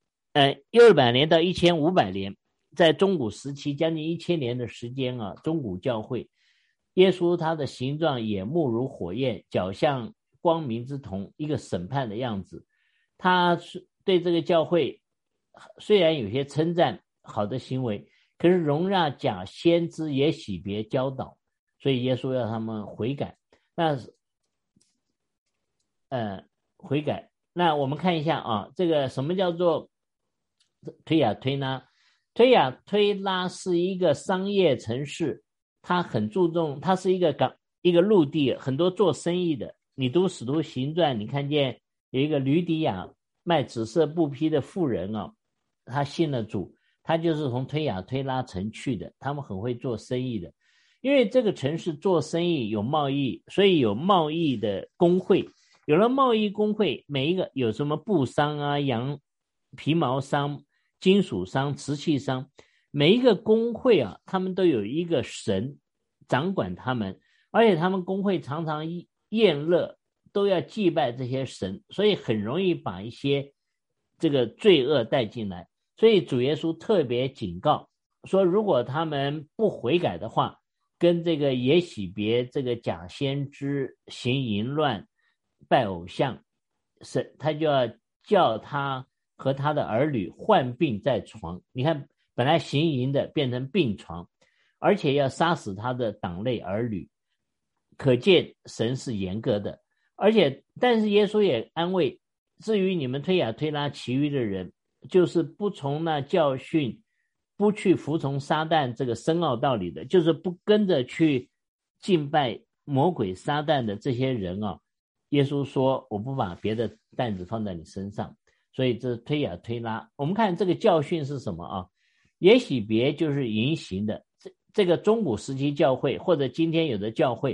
600年到1500年，在中古时期将近1000年的时间中古教会耶稣他的形状眼目如火焰，脚像光明之瞳，一个审判的样子。他对这个教会虽然有些称赞好的行为，可是容让假先知也洗别教导，所以耶稣要他们悔改。悔改。那我们看一下这个什么叫做推雅推拉？推雅推拉是一个商业城市，它很注重，它是一个陆地，很多做生意的。你读使徒行传，你看见有一个吕底亚卖紫色布匹的妇人他信了主，他就是从推雅推拉城去的，他们很会做生意的。因为这个城市做生意有贸易，所以有贸易的工会。有了贸易工会，每一个有什么布商羊皮毛商、金属商、瓷器商，每一个工会他们都有一个神掌管他们，而且他们工会常常宴乐，都要祭拜这些神，所以很容易把一些这个罪恶带进来。所以主耶稣特别警告说，如果他们不悔改的话，跟这个也洗别这个假先知行淫乱拜偶像，他就要叫他和他的儿女患病在床。你看本来行淫的变成病床，而且要杀死他的党类儿女，可见神是严格的。但是耶稣也安慰，至于你们推雅推拉其余的人，就是不从那教训，不去服从撒旦这个深奥道理的，就是不跟着去敬拜魔鬼撒旦的这些人耶稣说，我不把别的担子放在你身上。所以这推雅推拉，我们看这个教训是什么也洗别就是淫行的。这个中古时期教会或者今天有的教会，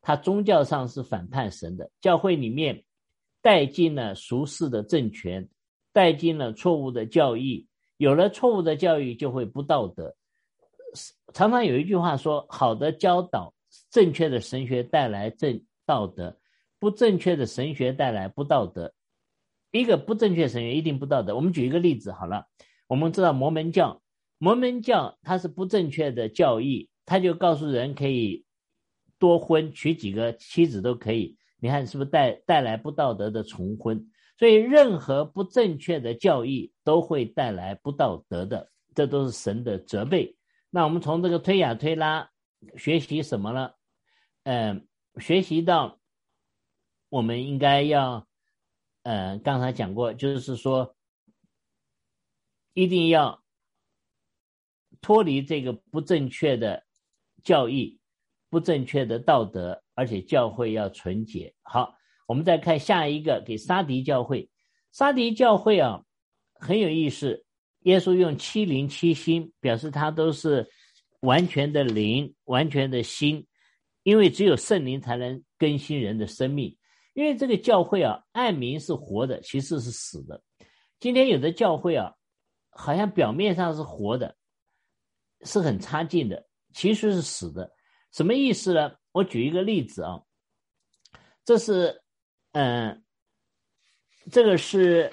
他宗教上是反叛神的。教会里面带进了俗世的政权，带进了错误的教义，有了错误的教育就会不道德。常常有一句话说，好的教导，正确的神学带来正道德，不正确的神学带来不道德。一个不正确神学一定不道德。我们举一个例子好了，我们知道摩门教它是不正确的教义，它就告诉人可以多婚，娶几个妻子都可以，你看是不是带来不道德的重婚？所以任何不正确的教义都会带来不道德的，这都是神的责备。那我们从这个推雅推拉学习什么呢？学习到我们应该要刚才讲过，就是说一定要脱离这个不正确的教义，不正确的道德，而且教会要纯洁。好，我们再看下一个，给撒狄教会。撒狄教会啊很有意思，耶稣用707心表示他都是完全的灵，完全的心，因为只有圣灵才能更新人的生命。因为这个教会啊暗名是活的，其实是死的。今天有的教会啊好像表面上是活的，是很差劲的，其实是死的。什么意思呢？我举一个例子啊，这是这个是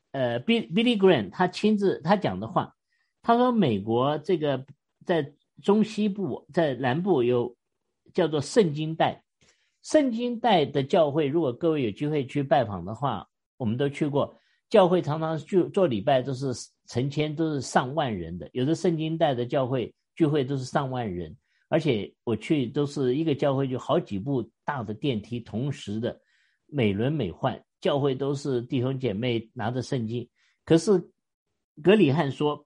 Billy Graham 他亲自他讲的话。他说美国这个在中西部在南部有叫做圣经带的教会，如果各位有机会去拜访的话，我们都去过，教会常常去做礼拜都是成千，都是上万人的，有的圣经带的教会聚会都是上万人，而且我去都是一个教会就好几部大的电梯同时的美轮美奂，教会都是弟兄姐妹拿着圣经。可是格里汉说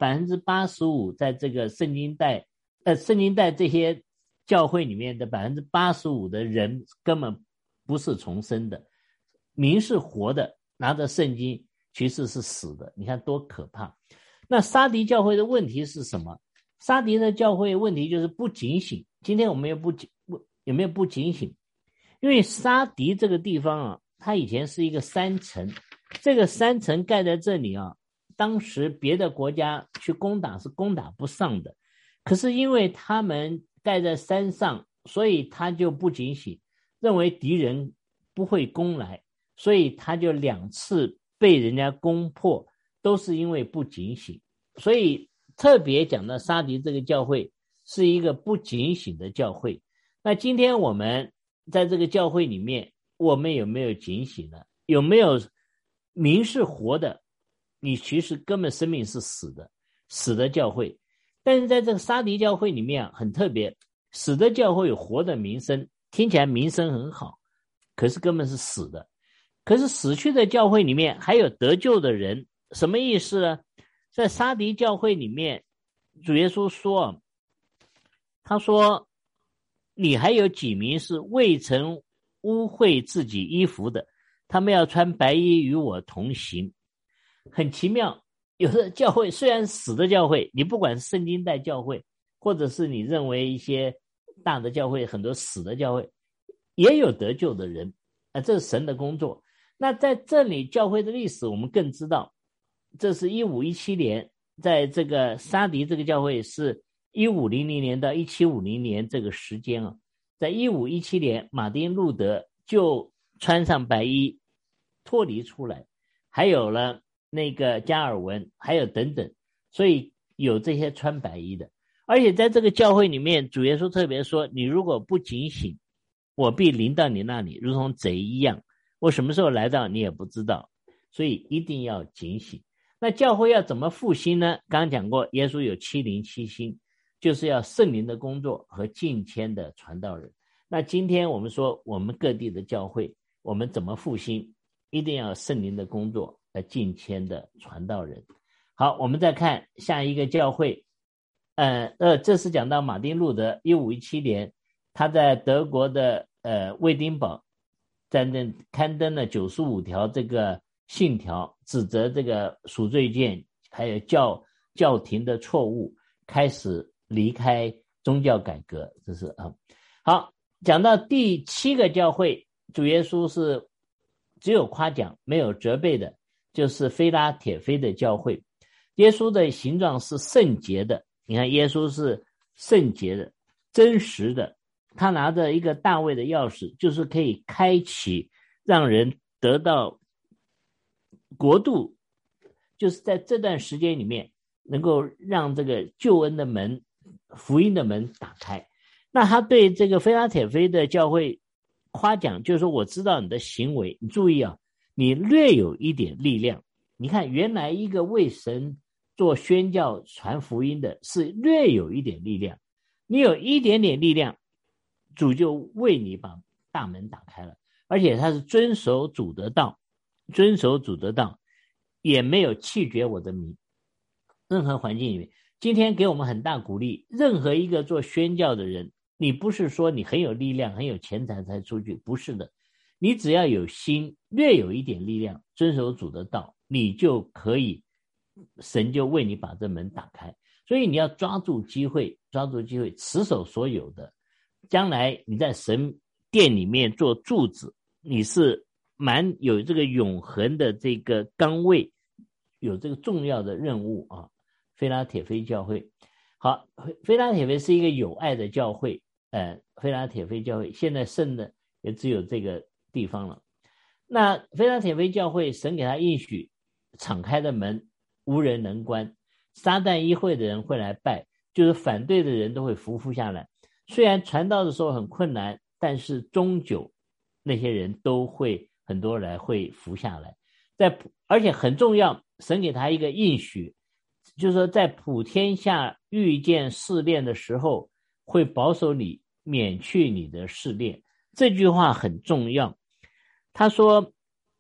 85% 在这个圣经带这些教会里面的 85% 的人根本不是重生的，名是活的，拿着圣经其实是死的，你看多可怕。那撒狄教会的问题是什么？撒狄的教会问题就是不警醒。今天我们有没有不警醒？因为撒狄这个地方啊，它以前是一个山城，这个山城盖在这里啊，当时别的国家去攻打是攻打不上的，可是因为他们盖在山上，所以他就不警醒，认为敌人不会攻来，所以他就2次被人家攻破，都是因为不警醒。所以特别讲到撒狄这个教会是一个不警醒的教会。那今天我们在这个教会里面，我们有没有警醒呢？有没有名是活的，你其实根本生命是死的教会。但是在这个撒狄教会里面啊，很特别，死的教会有活的名声，听起来名声很好，可是根本是死的。可是死去的教会里面还有得救的人，什么意思呢？在撒狄教会里面，主耶稣说，他说你还有几名是未曾污秽自己衣服的，他们要穿白衣与我同行。很奇妙，有的教会虽然死的教会，你不管是圣经带教会，或者是你认为一些大的教会，很多死的教会也有得救的人，这是神的工作。那在这里教会的历史我们更知道，这是1517年，在这个撒狄这个教会是1500年到1750年这个时间啊，在1517年马丁路德就穿上白衣脱离出来，还有了那个加尔文，还有等等，所以有这些穿白衣的。而且在这个教会里面，主耶稣特别说，你如果不警醒，我必临到你那里，如同贼一样，我什么时候来到你也不知道，所以一定要警醒。那教会要怎么复兴呢？刚刚讲过，耶稣有707心，就是要圣灵的工作和近千的传道人。那今天我们说我们各地的教会，我们怎么复兴？一定要圣灵的工作和近千的传道人。好，我们再看下一个教会，这是讲到马丁路德1517年，他在德国的魏丁堡在那刊登了95条这个信条，指责这个赎罪券还有教廷的错误，开始离开宗教改革。这是好， 讲到第7个教会，主耶稣是只有夸奖没有责备的，就是非拉铁非的教会。耶稣的形状是圣洁的，你看耶稣是圣洁的真实的，他拿着一个大卫的钥匙，就是可以开启让人得到国度，就是在这段时间里面能够让这个救恩的门福音的门打开。那他对这个非拉铁非的教会夸奖，就是说我知道你的行为，你注意啊，你略有一点力量。你看原来一个为神做宣教传福音的是略有一点力量，你有一点点力量，主就为你把大门打开了，而且他是遵守主的道，遵守主的道，也没有弃绝我的名。任何环境里面，今天给我们很大鼓励，任何一个做宣教的人，你不是说你很有力量很有钱财才出去，不是的，你只要有心，略有一点力量，遵守主的道，你就可以，神就为你把这门打开。所以你要抓住机会，抓住机会，持守所有的，将来你在神殿里面做柱子，你是蛮有这个永恒的这个岗位，有这个重要的任务啊。非拉铁非教会，好，非拉铁非是一个有爱的教会，非拉铁非教会现在剩的也只有这个地方了。那非拉铁非教会，神给他应许，敞开的门无人能关，撒旦议会的人会来拜，就是反对的人都会服下来。虽然传道的时候很困难，但是终究那些人都会很多人会服下来。而且很重要，神给他一个应许，就是说在普天下遇见试炼的时候，会保守你，免去你的试炼。这句话很重要。他说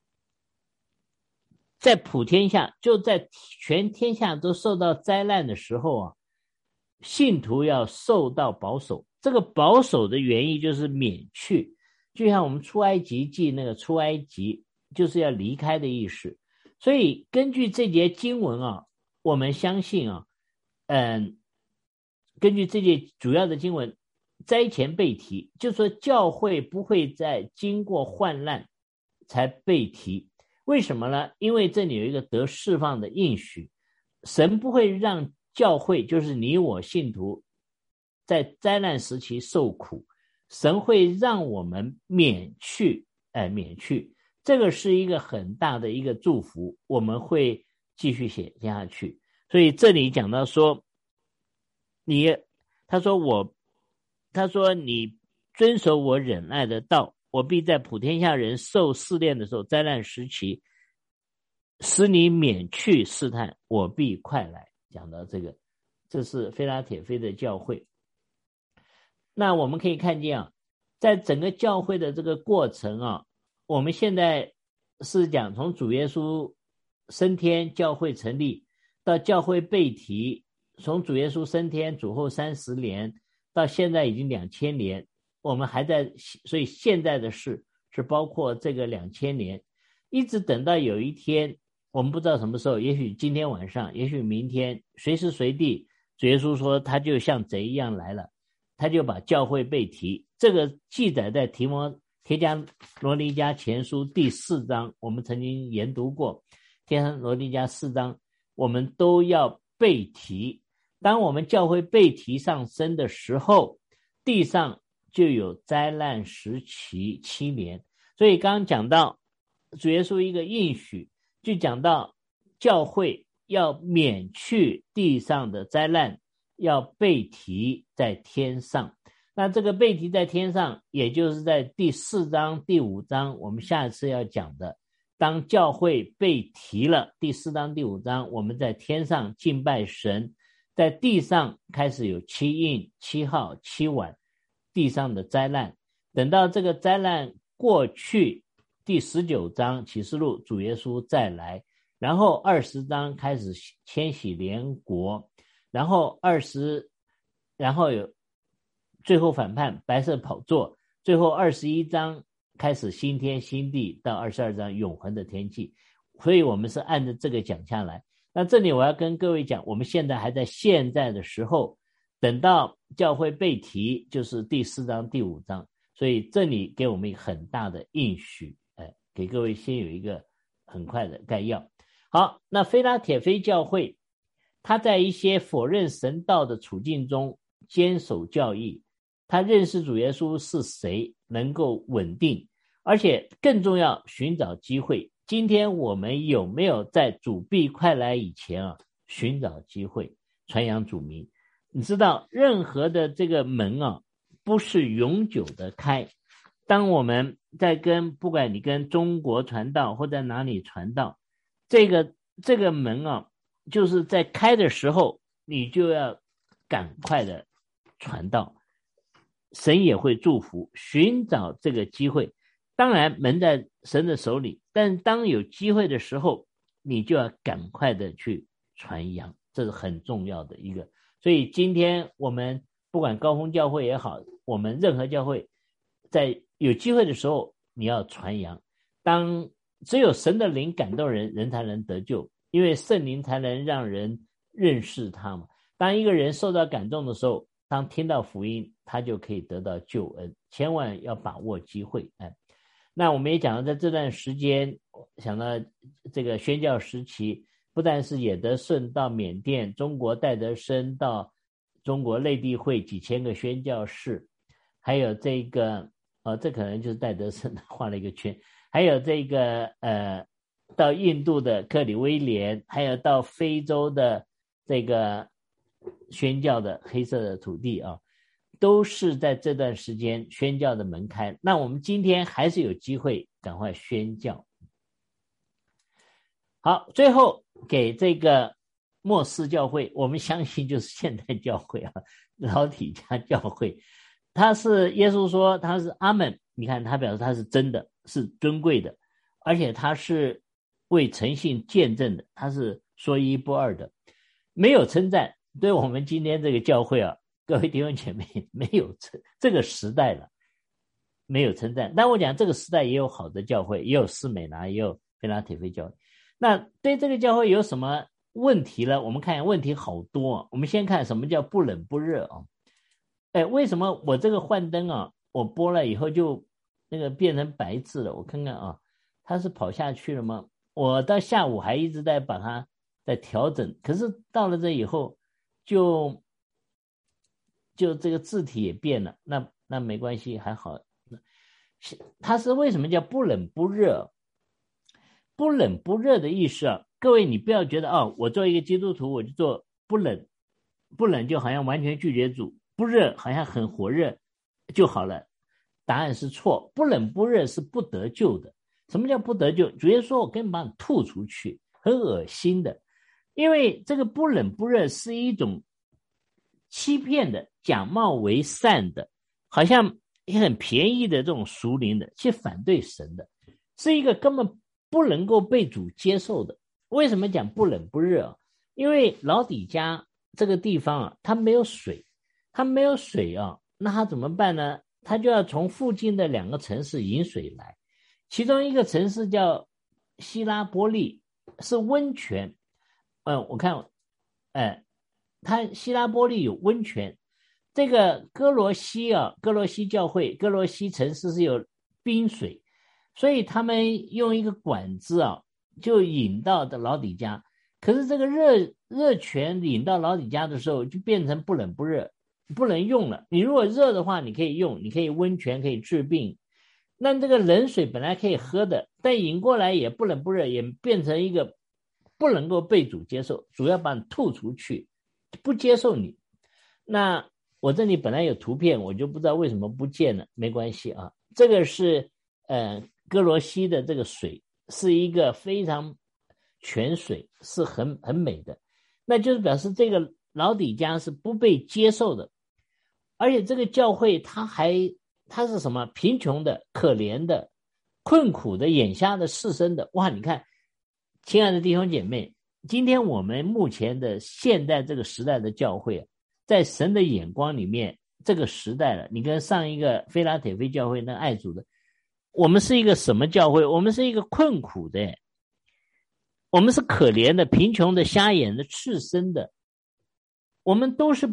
在普天下，就在全天下都受到灾难的时候啊，信徒要受到保守。这个保守的原意就是免去，就像我们出埃及记那个出埃及，就是要离开的意思。所以根据这节经文啊，我们相信啊，根据这节主要的经文，灾前被提，就是说教会不会在经过患难才被提。为什么呢？因为这里有一个得释放的应许，神不会让教会，就是你我信徒，在灾难时期受苦，神会让我们免去，这个是一个很大的一个祝福，我们会继续写下去。所以这里讲到说，他说你遵守我忍耐的道，我必在普天下人受试炼的时候，灾难时期，使你免去试探，我必快来。讲到这个，这是非拉铁非的教会。那我们可以看见啊，在整个教会的这个过程啊，我们现在是讲从主耶稣升天，教会成立，到教会被提，从主耶稣升天主后30年到现在已经2000年，我们还在，所以现在的事是包括这个2000年，一直等到有一天，我们不知道什么时候，也许今天晚上，也许明天，随时随地，主耶稣说他就像贼一样来了，他就把教会被提。这个记载在帖罗尼迦前书第4章，我们曾经研读过。帖罗尼迦4章，我们都要被提。当我们教会被提上升的时候，地上就有灾难时期7年。所以刚刚讲到主耶稣一个应许，就讲到教会要免去地上的灾难，要被提在天上。那这个被提在天上，也就是在第4章第5章我们下一次要讲的，当教会被提了，第4章第5章我们在天上敬拜神，在地上开始有7印7号7晚地上的灾难。等到这个灾难过去，第19章启示录主耶稣再来，然后20章开始迁徙联国，然后有最后反叛白色宝座，最后21章开始新天新地，到22章永恒的天际。所以我们是按照这个讲下来。那这里我要跟各位讲，我们现在还在现在的时候，等到教会被提，就是第4章第5章。 所以这里给我们一个很大的应许，给各位先有一个很快的概要。好，那非拉铁非教会，他在一些否认神道的处境中坚守教义，他认识主耶稣是谁，能够稳定，而且更重要，寻找机会。今天我们有没有在主必快来以前寻找机会传扬主名？你知道任何的这个门不是永久的开。当我们在不管你跟中国传道或在哪里传道，这个门就是在开的时候你就要赶快的传道，神也会祝福，寻找这个机会。当然门在神的手里，但当有机会的时候你就要赶快的去传扬，这是很重要的一个。所以今天我们不管高峰教会也好，我们任何教会在有机会的时候你要传扬。只有神的灵感动人，人才能得救，因为圣灵才能让人认识他嘛。当一个人受到感动的时候，当听到福音，他就可以得到救恩，千万要把握机会。那我们也讲到在这段时间，想到这个宣教时期，不但是也德顺到缅甸，中国戴德生到中国内地会几千个宣教士，还有这个这可能就是戴德生画了一个圈，还有这个到印度的克里威廉，还有到非洲的这个宣教的黑色的土地都是在这段时间宣教的门开。那我们今天还是有机会赶快宣教。好，最后给这个末世教会，我们相信就是现代教会老底嘉教会，他是耶稣说他是阿们，你看他表示他是真的，是尊贵的，而且他是为诚信见证的，他是说一不二的，没有称赞。对我们今天这个教会各位弟兄姐妹，没有这个时代了，没有称赞。但我讲这个时代也有好的教会，也有士美拿，也有非拉铁非教会。那对这个教会有什么问题呢？我们看问题好多我们先看什么叫不冷不热为什么我这个幻灯我播了以后就那个变成白字了？我看看它是跑下去了吗？我到下午还一直在把它在调整，可是到了这以后就这个字体也变了，那没关系，还好。它是为什么叫不冷不热？不冷不热的意思各位你不要觉得我做一个基督徒我就做不冷，不冷就好像完全拒绝主，不热好像很火热就好了。答案是错，不冷不热是不得救的。什么叫不得救？主耶稣说我根本把你吐出去，很恶心的。因为这个不冷不热是一种欺骗的，假冒为善的，好像也很便宜的这种属灵的，去反对神的，是一个根本不能够被主接受的。为什么讲不冷不热？因为老底嘉这个地方它没有水，那它怎么办呢？它就要从附近的2个城市引水来，其中一个城市叫希拉波利，是温泉。我看它希拉波利有温泉。这个哥罗西教会，哥罗西城市是有冰水，所以他们用一个管子就引到的老底嘉。可是这个热泉引到老底嘉的时候就变成不冷不热，不能用了。你如果热的话你可以用，你可以温泉可以治病，那这个冷水本来可以喝的，但引过来也不冷不热，也变成一个不能够被主接受，主要把你吐出去，不接受你。那我这里本来有图片，我就不知道为什么不见了，没关系这个是哥罗西的这个水是一个非常泉水，是很美的，那就是表示这个老底嘉是不被接受的。而且这个教会它是什么？贫穷的、可怜的、困苦的、眼瞎的、世生的。哇，你看亲爱的弟兄姐妹，今天我们目前的现代这个时代的教会在神的眼光里面，这个时代了，你跟上一个非拉铁非教会那爱主的，我们是一个什么教会？我们是一个困苦的，我们是可怜的、贫穷的、瞎眼的、赤身的，我们都是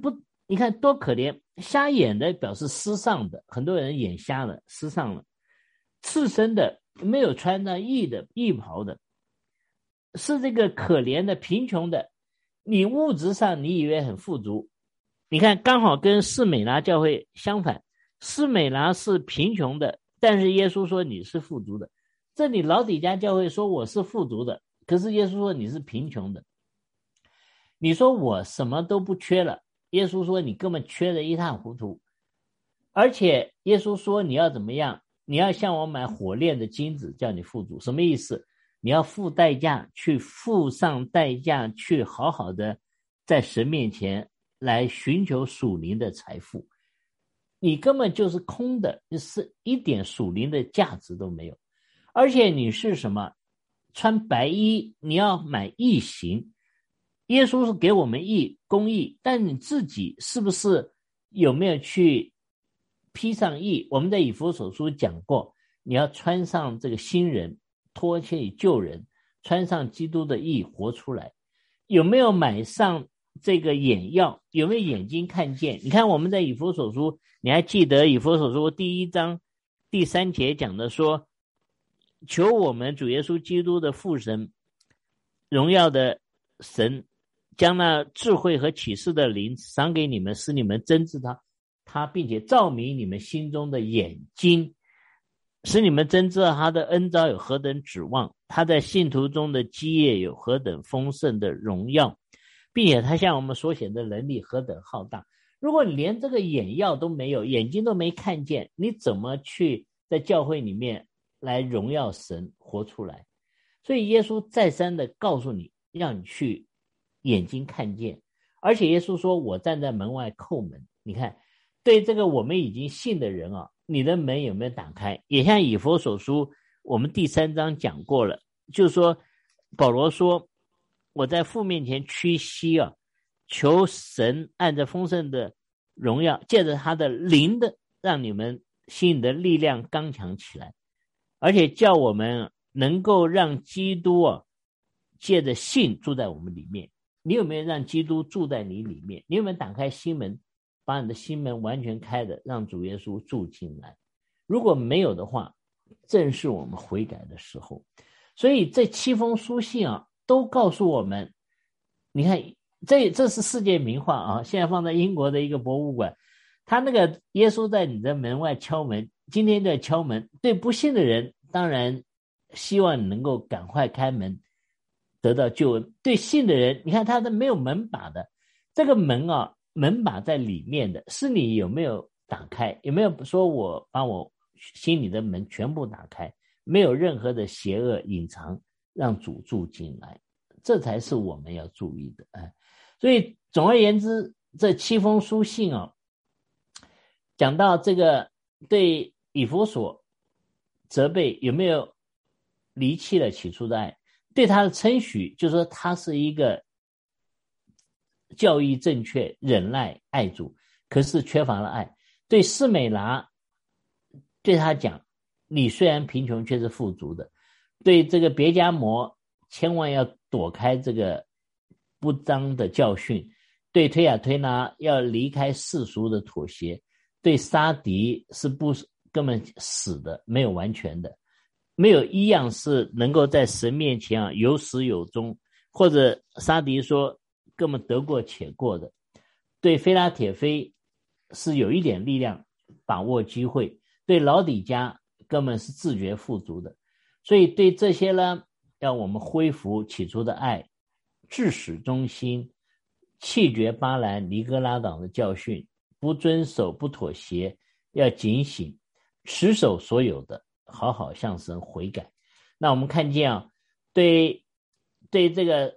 你看多可怜，瞎眼的表示失丧的，很多人眼瞎了，失丧了；赤身的，没有穿上义袍的，是这个可怜的、贫穷的。你物质上你以为很富足，你看刚好跟士美拿教会相反，士美拿是贫穷的，但是耶稣说你是富足的。这里老底嘉教会说我是富足的，可是耶稣说你是贫穷的。你说我什么都不缺了，耶稣说你根本缺得一塌糊涂。而且耶稣说你要怎么样，你要向我买火炼的金子，叫你富足。什么意思？你要付代价，去付上代价，去好好的在神面前来寻求属灵的财富。你根本就是空的，是一点属灵的价值都没有。而且你是什么？穿白衣，你要买义行。耶稣是给我们义公义，但你自己是不是有没有去披上义？我们在以弗所书讲过，你要穿上这个新人，脱去旧人，穿上基督的义活出来。有没有买上这个眼药？有没有眼睛看见？你看我们在以弗所书，你还记得以弗所书第1章第3节讲的说，求我们主耶稣基督的父神，荣耀的神，将那智慧和启示的灵赏给你们，使你们真知他，并且照明你们心中的眼睛，使你们真知道他的恩召有何等指望，他在信徒中的基业有何等丰盛的荣耀，并且他向我们所显的能力何等浩大。如果你连这个眼药都没有，眼睛都没看见，你怎么去在教会里面来荣耀神活出来？所以耶稣再三的告诉你，让你去眼睛看见。而且耶稣说我站在门外叩门。你看对这个我们已经信的人啊，你的门有没有打开？也像以弗所书我们第3章讲过了，就是说保罗说我在父面前屈膝啊，求神按着丰盛的荣耀，借着他的灵的，让你们心里的力量刚强起来，而且叫我们能够让基督啊，借着信住在我们里面。你有没有让基督住在你里面？你有没有打开心门，把你的心门完全开的，让主耶稣住进来？如果没有的话，正是我们悔改的时候。所以这7封书信啊，都告诉我们，你看这是世界名画啊，现在放在英国的一个博物馆，他那个耶稣在你的门外敲门，今天在敲门。对不信的人当然希望你能够赶快开门得到救恩，对信的人你看他的没有门把的，这个门啊，门把在里面的，是你有没有打开？有没有说我把我心里的门全部打开，没有任何的邪恶隐藏，让主住进来？这才是我们要注意的。所以总而言之，这7封书信啊，讲到这个对以弗所责备有没有离弃了起初的爱，对他的称许就是说他是一个教义正确、忍耐、爱主，可是缺乏了爱。对士美拿对他讲，你虽然贫穷却是富足的。对这个别迦摩，千万要躲开这个不当的教训。对推雅推拿要离开世俗的妥协。对撒狄是根本死的，没有完全的，没有一样是能够在神面前啊有始有终，或者撒狄说根本得过且过的。对非拉铁非是有一点力量，把握机会。对老底嘉根本是自觉富足的。所以对这些呢，要我们恢复起初的爱，至始忠心，弃绝巴兰尼哥拉党的教训，不遵守不妥协，要警醒，持守所有的，好好向神悔改。那我们看见啊，对这个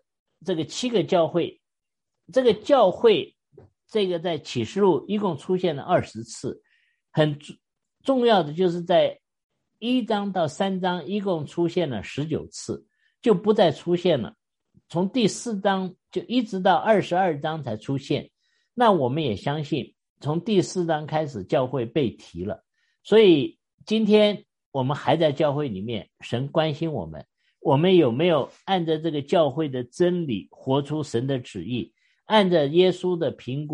7个教会，这个教会这个在启示录一共出现了20次，很重要的就是在1章到3章一共出现了19次，就不再出现了。从第4章就一直到22章才出现。那我们也相信从第4章开始教会被提了，所以今天我们还在教会里面，神关心我们，我们有没有按照这个教会的真理活出神的旨意，按照耶稣的评估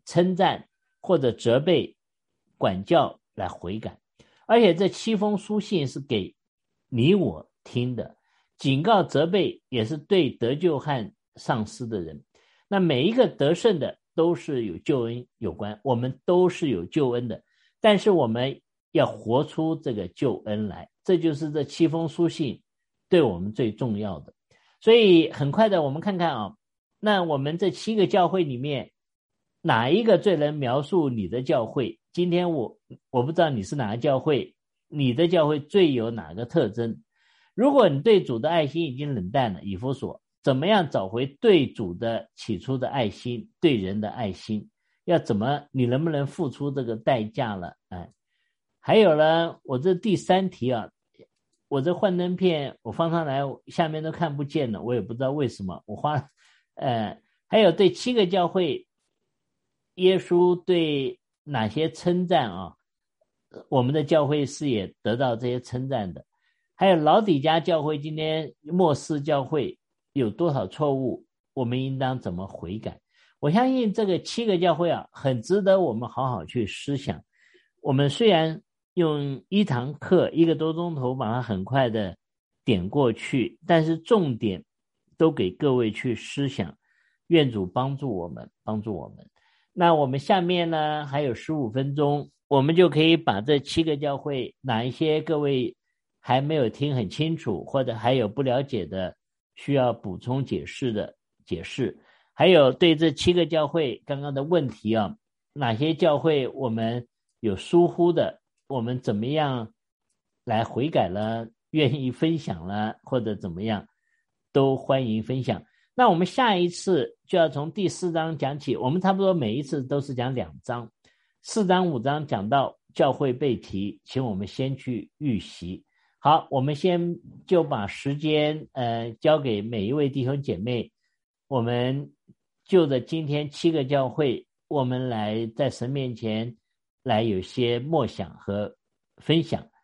称赞或者责备、管教来悔改。而且这7封书信是给你我听的，警告责备也是对得救和丧失的人。那每一个得胜的都是有救恩有关，我们都是有救恩的，但是我们要活出这个救恩来，这就是这7封书信对我们最重要的。所以很快的我们看看啊，那我们这7个教会里面哪一个最能描述你的教会？今天我不知道你是哪个教会，你的教会最有哪个特征？如果你对主的爱心已经冷淡了，以弗所怎么样找回对主的起初的爱心，对人的爱心？要怎么，你能不能付出这个代价了？还有呢，我这第3题啊，我这幻灯片我放上来下面都看不见了，我也不知道为什么我花还有对7个教会耶稣对哪些称赞啊？我们的教会是也得到这些称赞的。还有老底嘉教会今天末世教会有多少错误，我们应当怎么悔改？我相信这个7个教会啊，很值得我们好好去思想。我们虽然用1堂课1个多钟头把它很快的点过去，但是重点都给各位去思想，愿主帮助我们。那我们下面呢还有15分钟，我们就可以把这7个教会哪一些各位还没有听很清楚，或者还有不了解的需要补充解释的解释，还有对这7个教会刚刚的问题啊，哪些教会我们有疏忽的，我们怎么样来悔改了，愿意分享了，或者怎么样都欢迎分享。那我们下一次就要从第4章讲起，我们差不多每一次都是讲2章，4章5章讲到教会被提，请我们先去预习。好，我们先就把时间交给每一位弟兄姐妹，我们就着今天7个教会，我们来在神面前来有些默想和分享。